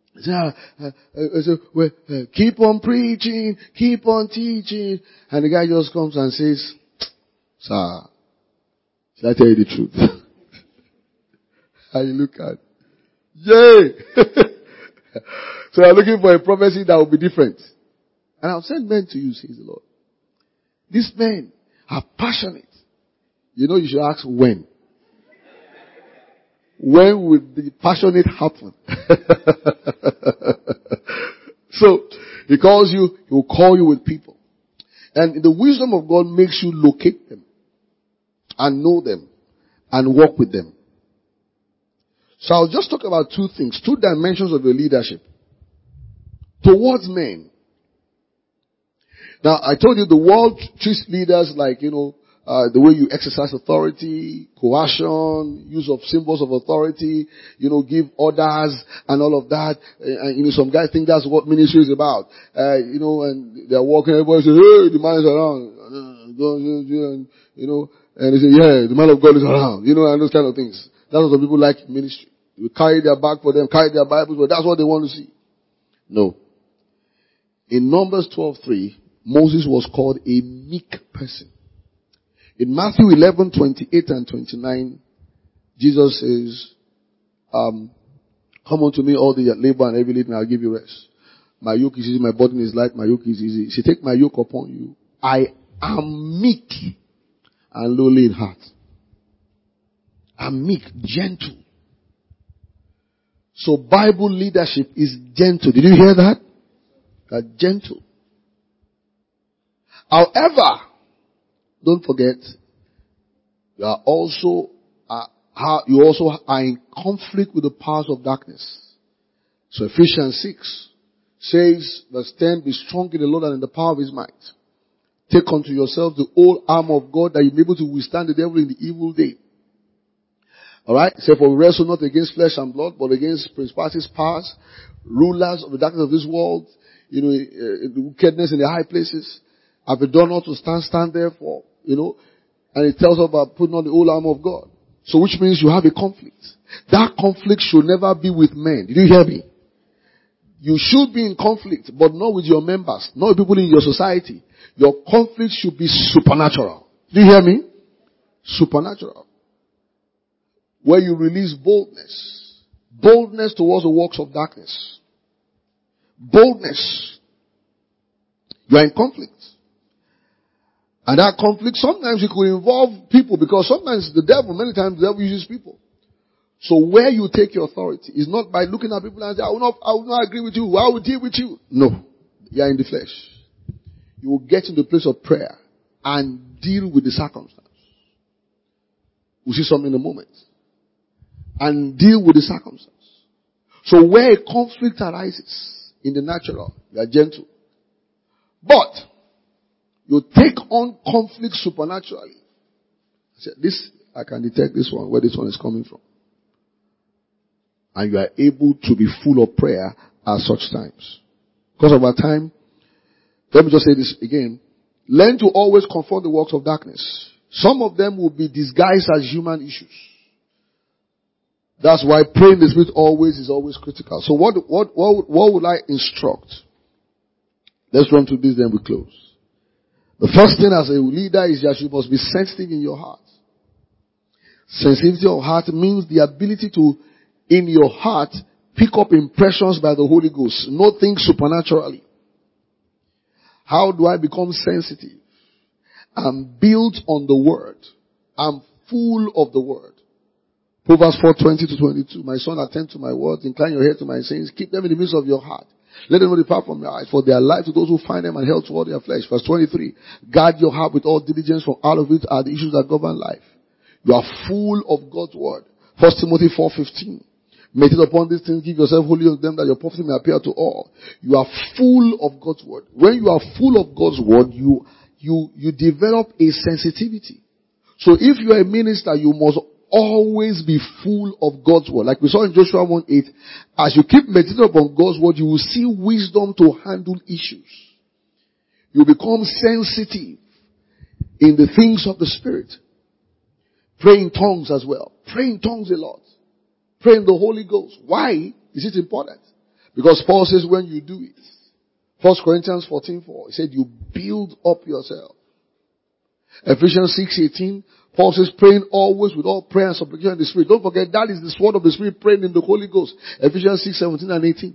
keep on preaching, keep on teaching. And the guy just comes and says, sir, shall I tell you the truth? And you look at, yay! So you're looking for a prophecy that will be different. And I'll send men to you, says the Lord. These men are passionate. You should ask when. When will the passionate happen? So, he calls you, he will call you with people. And the wisdom of God makes you locate them. And know them. And walk with them. So I'll just talk about two things. Two dimensions of your leadership. Towards men. Now, I told you the world treats leaders like, the way you exercise authority, coercion, use of symbols of authority, give orders and all of that. And, some guys think that's what ministry is about. And they're walking, everybody says, hey, the man is around. And they say, yeah, the man of God is around. And those kind of things. That's what some people like in ministry. You carry their bag for them, carry their Bibles, but that's what they want to see. No. In Numbers 12:3, Moses was called a meek person. In Matthew 11:28 and 29, Jesus says, come unto me all the labor and heavy laden, I'll give you rest. My yoke is easy, my burden is light, my yoke is easy. He said, take my yoke upon you. I am meek and lowly in heart. I'm meek, gentle. So Bible leadership is gentle. Did you hear that? Gentle. However, Don't forget, you are also you also are in conflict with the powers of darkness. So Ephesians 6 says, verse 10, be strong in the Lord and in the power of his might. Take unto yourself the whole armor of God that you may be able to withstand the devil in the evil day. Alright? Say, for we wrestle not against flesh and blood, but against principalities, powers, rulers of the darkness of this world, the wickedness in the high places. Have you done not to stand therefore, and it tells us about putting on the whole armor of God. So which means you have a conflict. That conflict should never be with men. Did you hear me? You should be in conflict, but not with your members, not with people in your society. Your conflict should be supernatural. Do you hear me? Supernatural. Where you release boldness. Boldness towards the works of darkness. Boldness. You are in conflict. And that conflict, sometimes it could involve people, because sometimes many times the devil uses people. So where you take your authority is not by looking at people and say, I will not agree with you, I will deal with you. No. You are in the flesh. You will get into the place of prayer and deal with the circumstance. We'll see something in a moment. And deal with the circumstance. So where a conflict arises in the natural, you are gentle. But you take on conflict supernaturally. I can detect this one, where this one is coming from. And you are able to be full of prayer at such times. Because of our time, let me just say this again. Learn to always confront the works of darkness. Some of them will be disguised as human issues. That's why praying the Spirit is always critical. So what would I instruct? Let's run through this, then we close. The first thing as a leader is that you must be sensitive in your heart. Sensitivity of heart means the ability to, in your heart, pick up impressions by the Holy Ghost. Know things supernaturally. How do I become sensitive? I'm built on the Word. I'm full of the Word. Proverbs 4:20-22. My son, attend to my words, incline your head to my sayings, keep them in the midst of your heart. Let them not depart from your eyes, for they are life to those who find them and health to all their flesh. Verse 23. Guard your heart with all diligence, for out of it are the issues that govern life. You are full of God's word. 1 Timothy 4:15. Meditate upon these things, give yourself wholly unto them, that your prophecy may appear to all. You are full of God's word. When you are full of God's word, you develop a sensitivity. So if you are a minister, you must always be full of God's word. Like we saw in Joshua 1:8, as you keep meditating upon God's word, you will see wisdom to handle issues. You become sensitive in the things of the Spirit. Pray in tongues as well. Pray in tongues a lot. Pray in the Holy Ghost. Why is it important? Because Paul says when you do it, 1 Corinthians 14:4, he said you build up yourself. Ephesians 6:18, Paul says praying always with all prayer and supplication in the Spirit. Don't forget that is the sword of the Spirit, praying in the Holy Ghost. Ephesians 6:17 and 18.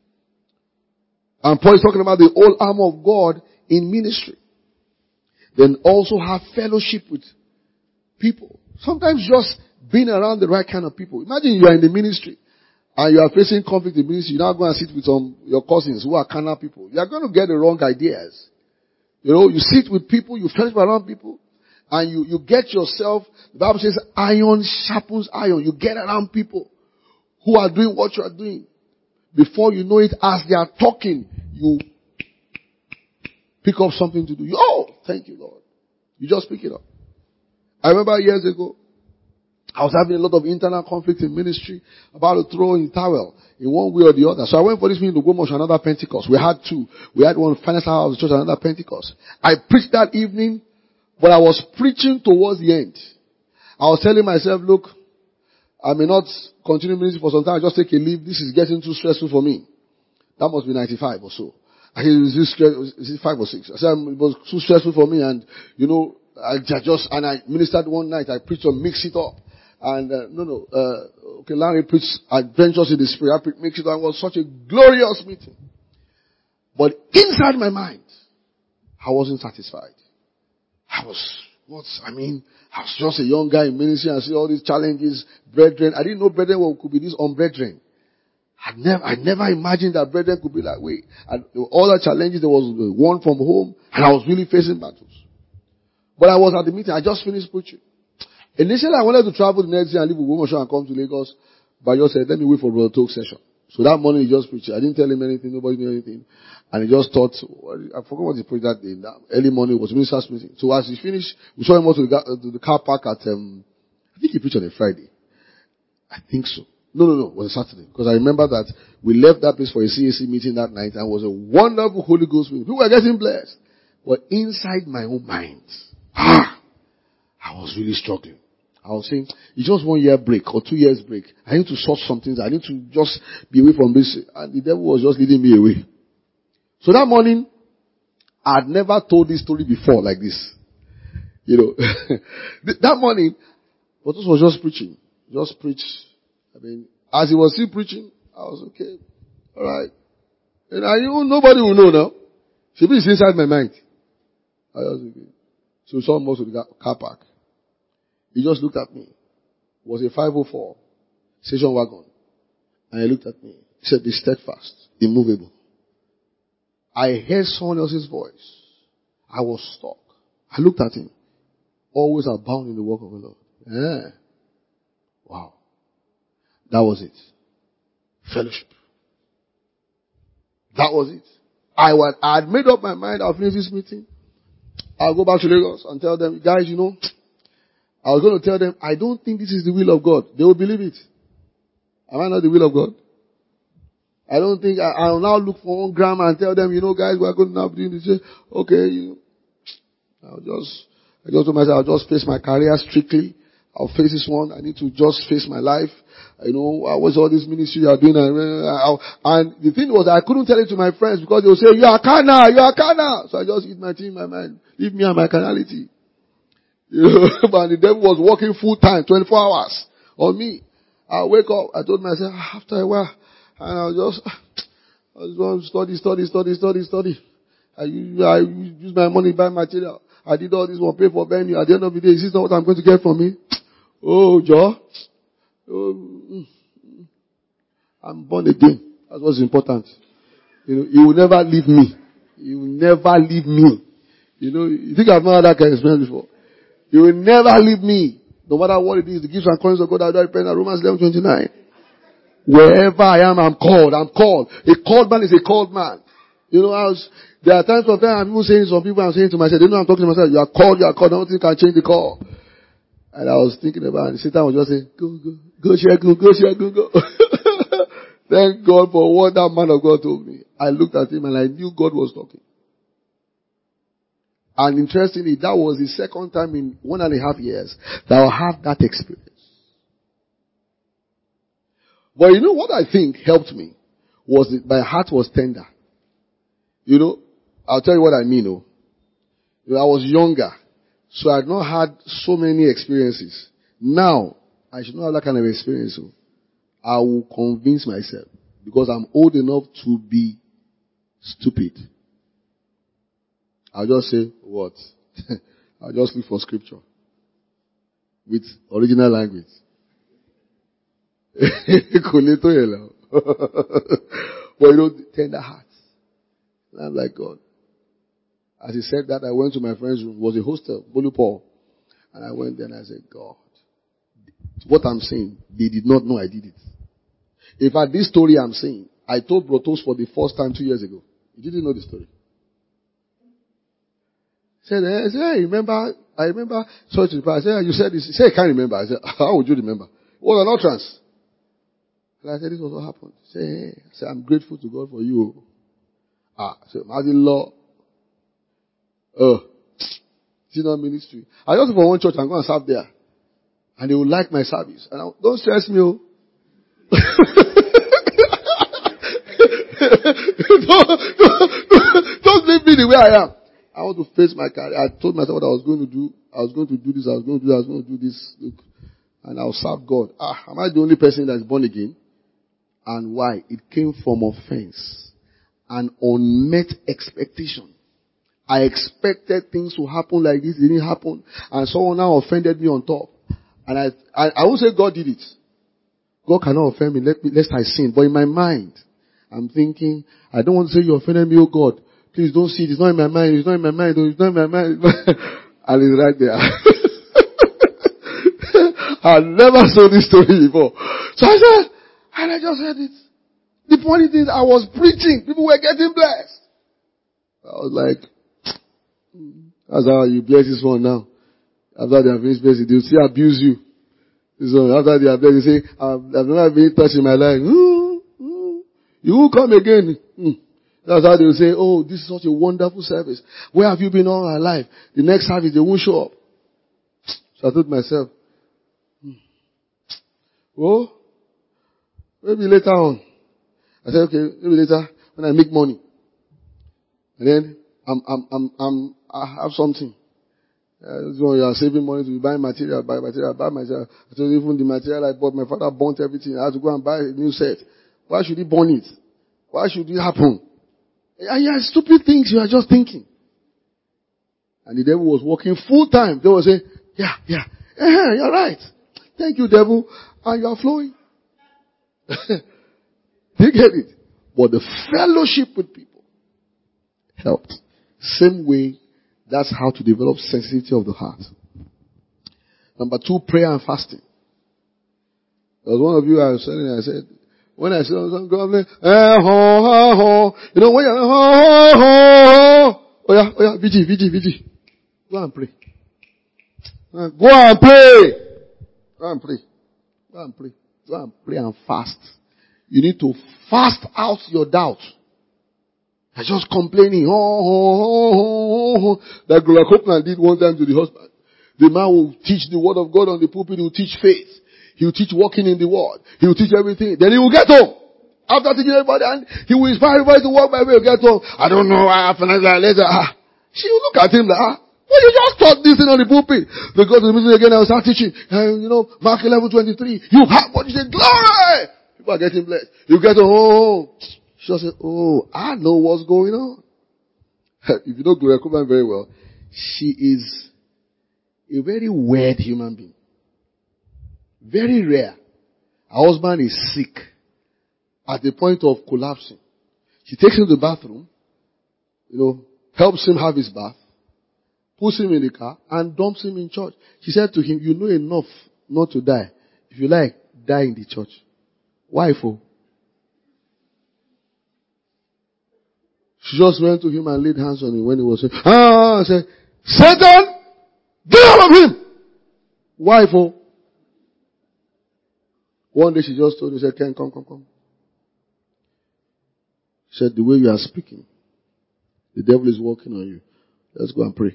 And Paul is talking about the whole armor of God in ministry. Then also have fellowship with people. Sometimes just being around the right kind of people. Imagine you are in the ministry and you are facing conflict in ministry. You now go and sit with your cousins who are carnal people. You are going to get the wrong ideas. You sit with people, you fellowship around people, and you get yourself, the Bible says iron sharpens iron. You get around people who are doing what you are doing. Before you know it, as they are talking, you pick up something to do. Oh, thank you, Lord. You just pick it up. I remember years ago, I was having a lot of internal conflict in ministry about to throw in towel in one way or the other. So I went for this meeting to Gomosh, another Pentecost. We had two. We had one finance house of the church, another Pentecost. I preached that evening, but I was preaching towards the end. I was telling myself, look, I may not continue ministry for some time. I just take a leave. This is getting too stressful for me. That must be 95 or so. I said, is it 5 or 6? I said, it was too stressful for me, and I ministered one night. I preached on Mix It Up. And, okay, Larry preached Adventures in the Spirit. I Mix It Up. It was such a glorious meeting. But inside my mind, I wasn't satisfied. I was just a young guy in ministry and see all these challenges, brethren. I didn't know brethren could be this unbrethren. I never imagined that brethren could be that way. And all the challenges, there was one from home, and I was really facing battles. But I was at the meeting. I just finished preaching. Initially, I wanted to travel the next day and leave Ogbomoso and come to Lagos. But I just said, let me wait for Brother Talk session. So that morning he just preached. I didn't tell him anything. Nobody knew anything. And he just thought, I forgot what he preached that day. That early morning was minister's meeting. So as he finished, we saw him go to the car park at, I think he preached on a Friday. I think so. No, it was a Saturday. Because I remember that we left that place for a CAC meeting that night and it was a wonderful Holy Ghost meeting. People were getting blessed. But inside my own mind, I was really struggling. I was saying, it's just 1 year break or 2 years break. I need to sort some things. I need to just be away from this. And the devil was just leading me away. So that morning, I had never told this story before like this. You know, that morning, Botos was just preaching. Just preach. I mean, as he was still preaching, I was okay. Alright. And nobody will know now. She be inside my mind. I was okay. So we saw him to the car park. He just looked at me. It was a 504 station wagon. And he looked at me. He said, be steadfast, immovable. I heard someone else's voice. I was stuck. I looked at him. Always abound in the work of the Lord. Yeah. Wow. That was it. Fellowship. That was it. I had made up my mind. I'll finish this meeting. I'll go back to Lagos and tell them, guys, I was going to tell them, I don't think this is the will of God. They will believe it. Am I not the will of God? I don't think I'll now look for 1 gram and tell them, guys, we're going to now be doing this. Okay, I just told myself, I'll just face my career strictly. I'll face this one. I need to just face my life. What's all this ministry you are doing? And the thing was, I couldn't tell it to my friends because they would say, you are carnal. So I just eat my thing in my mind. Leave me and my carnality. But the devil was working full time, 24 hours on me. I wake up, I told myself, after a while, and I was going to study. I use my money, buy material. I did all this one, pay for venue. At the end of the day, is this not what I'm going to get from me? Oh, Joe. I'm born again. That's what's important. He will never leave me. He will never leave me. You think I've not had that kind of experience before? He will never leave me. No matter what it is, the gifts and callings of God are dependent on Romans 11:29. Wherever I am, I'm called. A called man is a called man. There are times of time I'm even saying, some people I'm saying to myself, I'm talking to myself, you are called, nothing can change the call. And I was thinking about it, Satan was just saying, go share, go. Thank God for what that man of God told me. I looked at him and I knew God was talking. And interestingly, that was the second time in 1.5 years that I have that experience. But what I think helped me was that my heart was tender. I'll tell you what I mean. I was younger, so I had not had so many experiences. Now, I should not have that kind of experience. I will convince myself because I'm old enough to be stupid. I'll just say, what? I'll just look for scripture with original language. But tender hearts. And I'm like, God. As he said that, I went to my friend's room. It was a hostel, Bolu Paul. And I went there and I said, God, what I'm saying, they did not know I did it. In fact, this story I'm saying, I told Brotos for the first time 2 years ago. He didn't know the story. He said, I remember church in the past. I said, you said this. He said, I can't remember. I said, how would you remember? It was an utterance. And I said, this was what happened. He said, I'm grateful to God for you. I said, Law. Senior ministry. I just for one church, I'm going to serve there. And they will like my service. And don't stress me, don't leave me the way I am. I want to face my career. I told myself what I was going to do. I was going to do this. I was going to do this. Look. And I'll serve God. Am I the only person that's born again? And why? It came from offense. An unmet expectation. I expected things to happen like this. It didn't happen. And someone now offended me on top. And I won't say God did it. God cannot offend me lest I sin. But in my mind, I'm thinking, I don't want to say you offended me, oh God. Please don't see it. It's not in my mind. It's not in my mind. It's not in my mind. And it's right there. I never saw this story before. So I said, and I just heard it. The funny thing is I was preaching. People were getting blessed. I was like, that's how you bless this one now. After they have finished blessing, they'll still abuse you. So after they have blessed, they say, I've never been touched in my life. You will come again. That's how they'll say, oh, this is such a wonderful service. Where have you been all our life? The next service, they won't show up. So I told myself, oh, maybe later on. I said, okay, maybe later when I make money. And then I have something. So you are saving money to buy material. I told even the material I bought, my father burnt everything. I had to go and buy a new set. Why should he burn it? Why should it happen? Yeah, stupid things you are just thinking. And the devil was working full time. They were saying, yeah, you're right. Thank you, devil. And you are flowing. You get it? But the fellowship with people helped. Same way, that's how to develop sensitivity of the heart. Number 2, prayer and fasting. There was one of you I was telling, I said, when I said, God, you know, when you're, oh yeah, VG. Go and pray. Go and pray and fast. You need to fast out your doubt. You're just complaining. That Gloria Copeland did one time to the husband. The man will teach the word of God on the pulpit. He will teach faith. He will teach walking in the word. He will teach everything. Then he will get home. After teaching everybody, and he will inspire everybody to walk by way. Get home. I don't know. Later. She will look at him like, well, you just taught this thing on the pulpit. They go to the meeting again. I will start teaching. Mark 11:23. You have what you say. Glory. People are getting blessed. You get home. She just said, oh, I know what's going on. If you know Gloria Copeland very well, she is a very weird human being. Very rare. Her husband is sick at the point of collapsing. She takes him to the bathroom, helps him have his bath, puts him in the car, and dumps him in church. She said to him, you know enough not to die. If you like, die in the church. Why for? She just went to him and laid hands on him when he was saying, said, Satan, get out of him! Why for? One day she just told him, said, Ken, come. She said, the way you are speaking, the devil is working on you. Let's go and pray.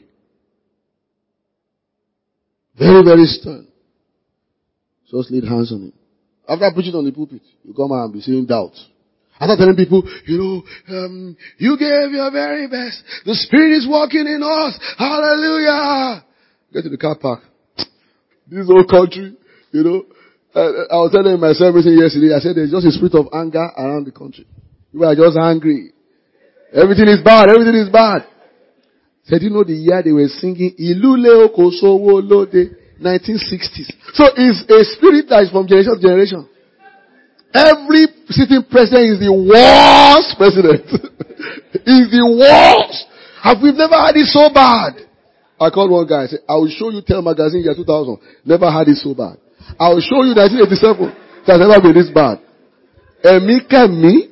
Very, very stern. Just laid hands on him. After preaching on the pulpit, you come out and be saying doubt. After telling people, you gave your very best. The Spirit is working in us. Hallelujah. Get to the car park. This whole country, I was telling myself everything yesterday. I said there's just a spirit of anger around the country. People are just angry. Everything is bad. Said, you know the year they were singing, Ilule Okosowo Lode, 1960s. So it's a spirit that is from generation to generation. Every sitting president is the worst president. Is the worst. We've never had it so bad. I called one guy. I said, I will show you Tell Magazine year 2000. Never had it so bad. I will show you 1987. It has never been this bad. Emi.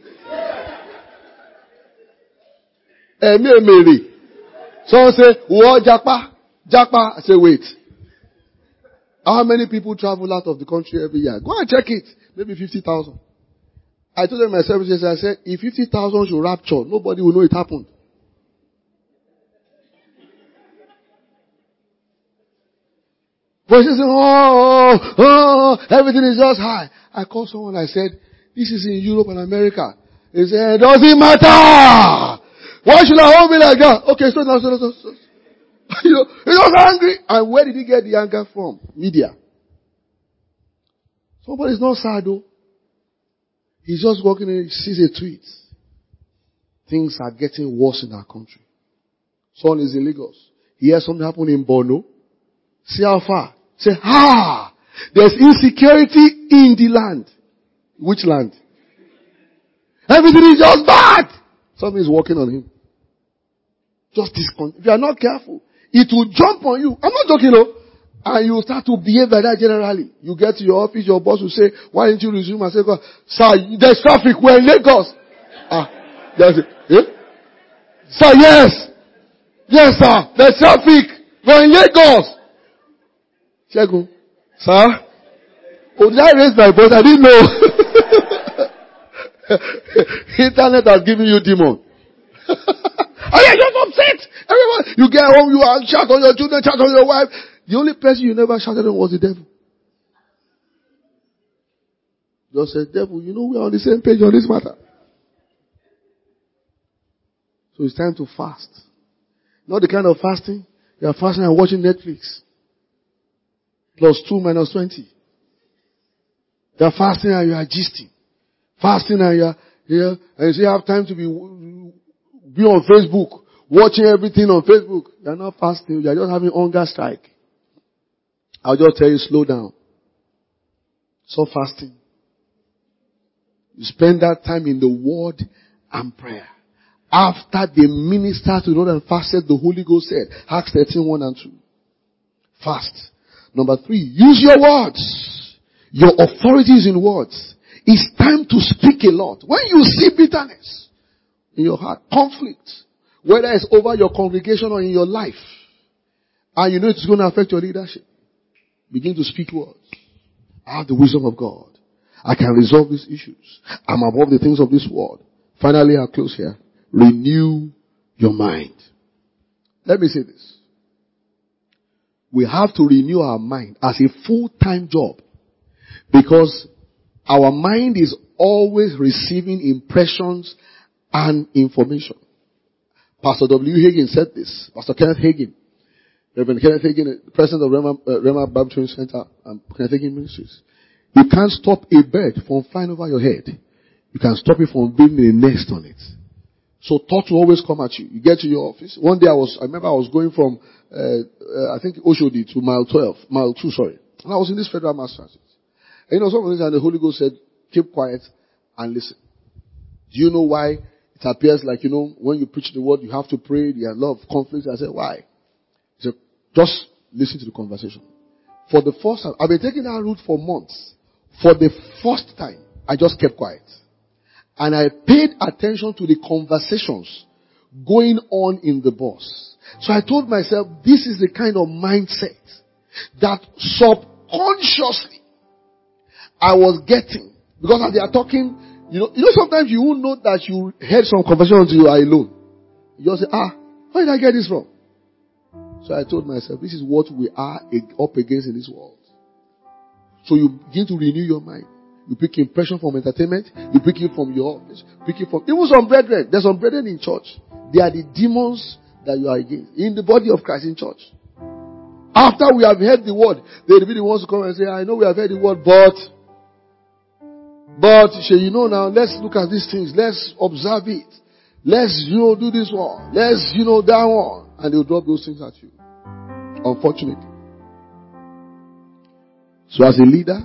Someone say, what Japa? I say, wait. How many people travel out of the country every year? Go and check it. Maybe 50,000. I told them myself, I said, if 50,000 should rapture, nobody will know it happened. Voices say, everything is just high. I called someone, I said, this is in Europe and America. He said, it doesn't matter. Why should I hold me like that? Okay, so. He was angry. And where did he get the anger from? Media. Somebody's not sad though. He's just walking in, he sees a tweet. Things are getting worse in our country. Someone is in Lagos. He hears something happen in Borno. See how far? Say, there's insecurity in the land. Which land? Everything is just bad. Something is working on him. Just discount. If you are not careful, it will jump on you. I'm not joking, though. And you start to behave like that generally. You get to your office, your boss will say, why didn't you resume? I say, sir, there's traffic. We're in Lagos. That's it. Eh? Sir, yes. Yes, sir. There's traffic. We're in Lagos. Shego. Sir? Oh, did I raise my voice? I didn't know. Internet has given you demon. And you're just upset. Everyone, you get home, you are shout on your children, shout on your wife. The only person you never shouted on was the devil. Just said, devil, you know we're on the same page on this matter. So it's time to fast. Not the kind of fasting. You are fasting and watching Netflix. Plus 2 minus 20. You are fasting and you are gisting. Fasting and you are here. And you say you have time to be on Facebook. Watching everything on Facebook. You are not fasting. You are just having hunger strike. I'll just tell you, slow down. Stop fasting. You spend that time in the word and prayer. After they ministered to the Lord and fasted, the Holy Ghost said, Acts 13:1 and 2. Fast. Number 3, use your words. Your authority is in words. It's time to speak a lot. When you see bitterness in your heart, conflict, whether it's over your congregation or in your life, and you know it's going to affect your leadership, begin to speak words. I have the wisdom of God. I can resolve these issues. I'm above the things of this world. Finally, I'll close here. Renew your mind. Let me say this. We have to renew our mind as a full-time job, because our mind is always receiving impressions and information. Pastor W. Hagin said this. Pastor Kenneth Hagin, Reverend Kenneth Hagin, the president of Rhema Bible Training Center and Kenneth Hagin Ministries. You can't stop a bird from flying over your head. You can stop it from building a nest on it. So thoughts will always come at you. You get to your office. One day I remember I was going from, I think Oshodi to mile 2, And I was in this Federal Mass Transit. And some of the things, and the Holy Ghost said, keep quiet and listen. Do you know why it appears like, when you preach the word, you have to pray, there are a lot of conflicts? I said, why? He said, just listen to the conversation. For the first time, I've been taking that route for months. For the first time, I just kept quiet. And I paid attention to the conversations going on in the bus. So I told myself, this is the kind of mindset that subconsciously I was getting. Because as they are talking, sometimes you won't know that you heard some conversation until you are alone. You just say, where did I get this from? So I told myself, this is what we are up against in this world. So you begin to renew your mind. You pick impression from entertainment. You pick it from your office. Pick it from even some brethren. There's some brethren in church. They are the demons that you are against in the body of Christ in church. After we have heard the word, they'll be the ones to come and say, I know we have heard the word, but now let's look at these things. Let's observe it. Let's do this one. Let's that one, and they'll drop those things at you. Unfortunately. So as a leader,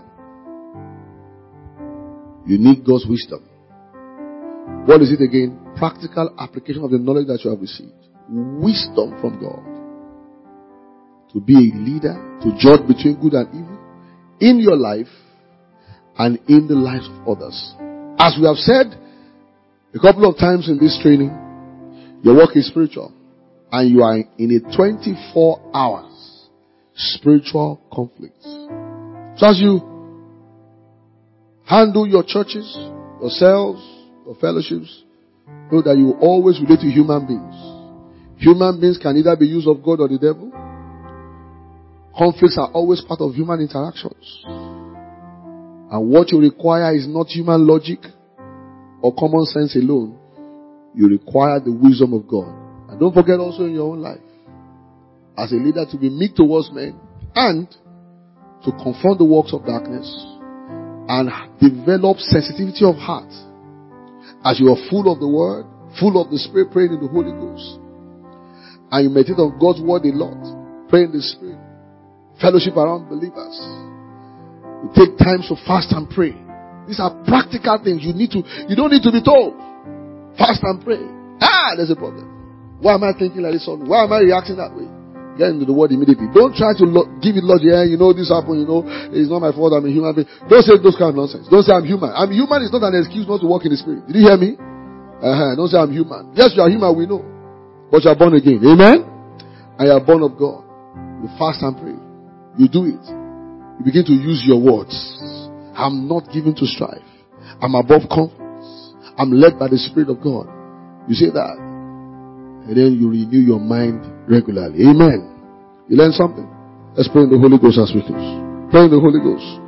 you need God's wisdom. What is it again? Practical application of the knowledge that you have received. Wisdom from God. To be a leader, to judge between good and evil in your life and in the lives of others. As we have said a couple of times in this training, your work is spiritual and you are in a 24 hours spiritual conflict. So as you handle your churches, your cells, your fellowships, know that you always relate to human beings. Human beings can either be used of God or the devil. Conflicts are always part of human interactions. And what you require is not human logic or common sense alone. You require the wisdom of God. And don't forget also in your own life, as a leader, to be meek towards men and to confront the works of darkness and develop sensitivity of heart as you are full of the word, full of the Spirit, praying in the Holy Ghost, and you meditate on God's word a lot, pray in the Spirit, fellowship around believers, you take times to fast and pray. These are practical things. You don't need to be told. Fast and pray. There's a problem. Why am I thinking like this? Why am I reacting that way? Get into the word immediately. Don't try to give it logic. This happened, it's not my fault, I'm a human being. Don't say those kind of nonsense. Don't say I'm human. I'm human is not an excuse not to walk in the Spirit. Did you hear me? Don't say I'm human. Yes, you are human, we know. But you are born again. Amen? And you are born of God. You fast and pray. You do it. You begin to use your words. I'm not given to strife. I'm above conflicts. I'm led by the Spirit of God. You say that. And then you renew your mind regularly. Amen. You learn something? Let's pray in the Holy Ghost as we close. Pray in the Holy Ghost.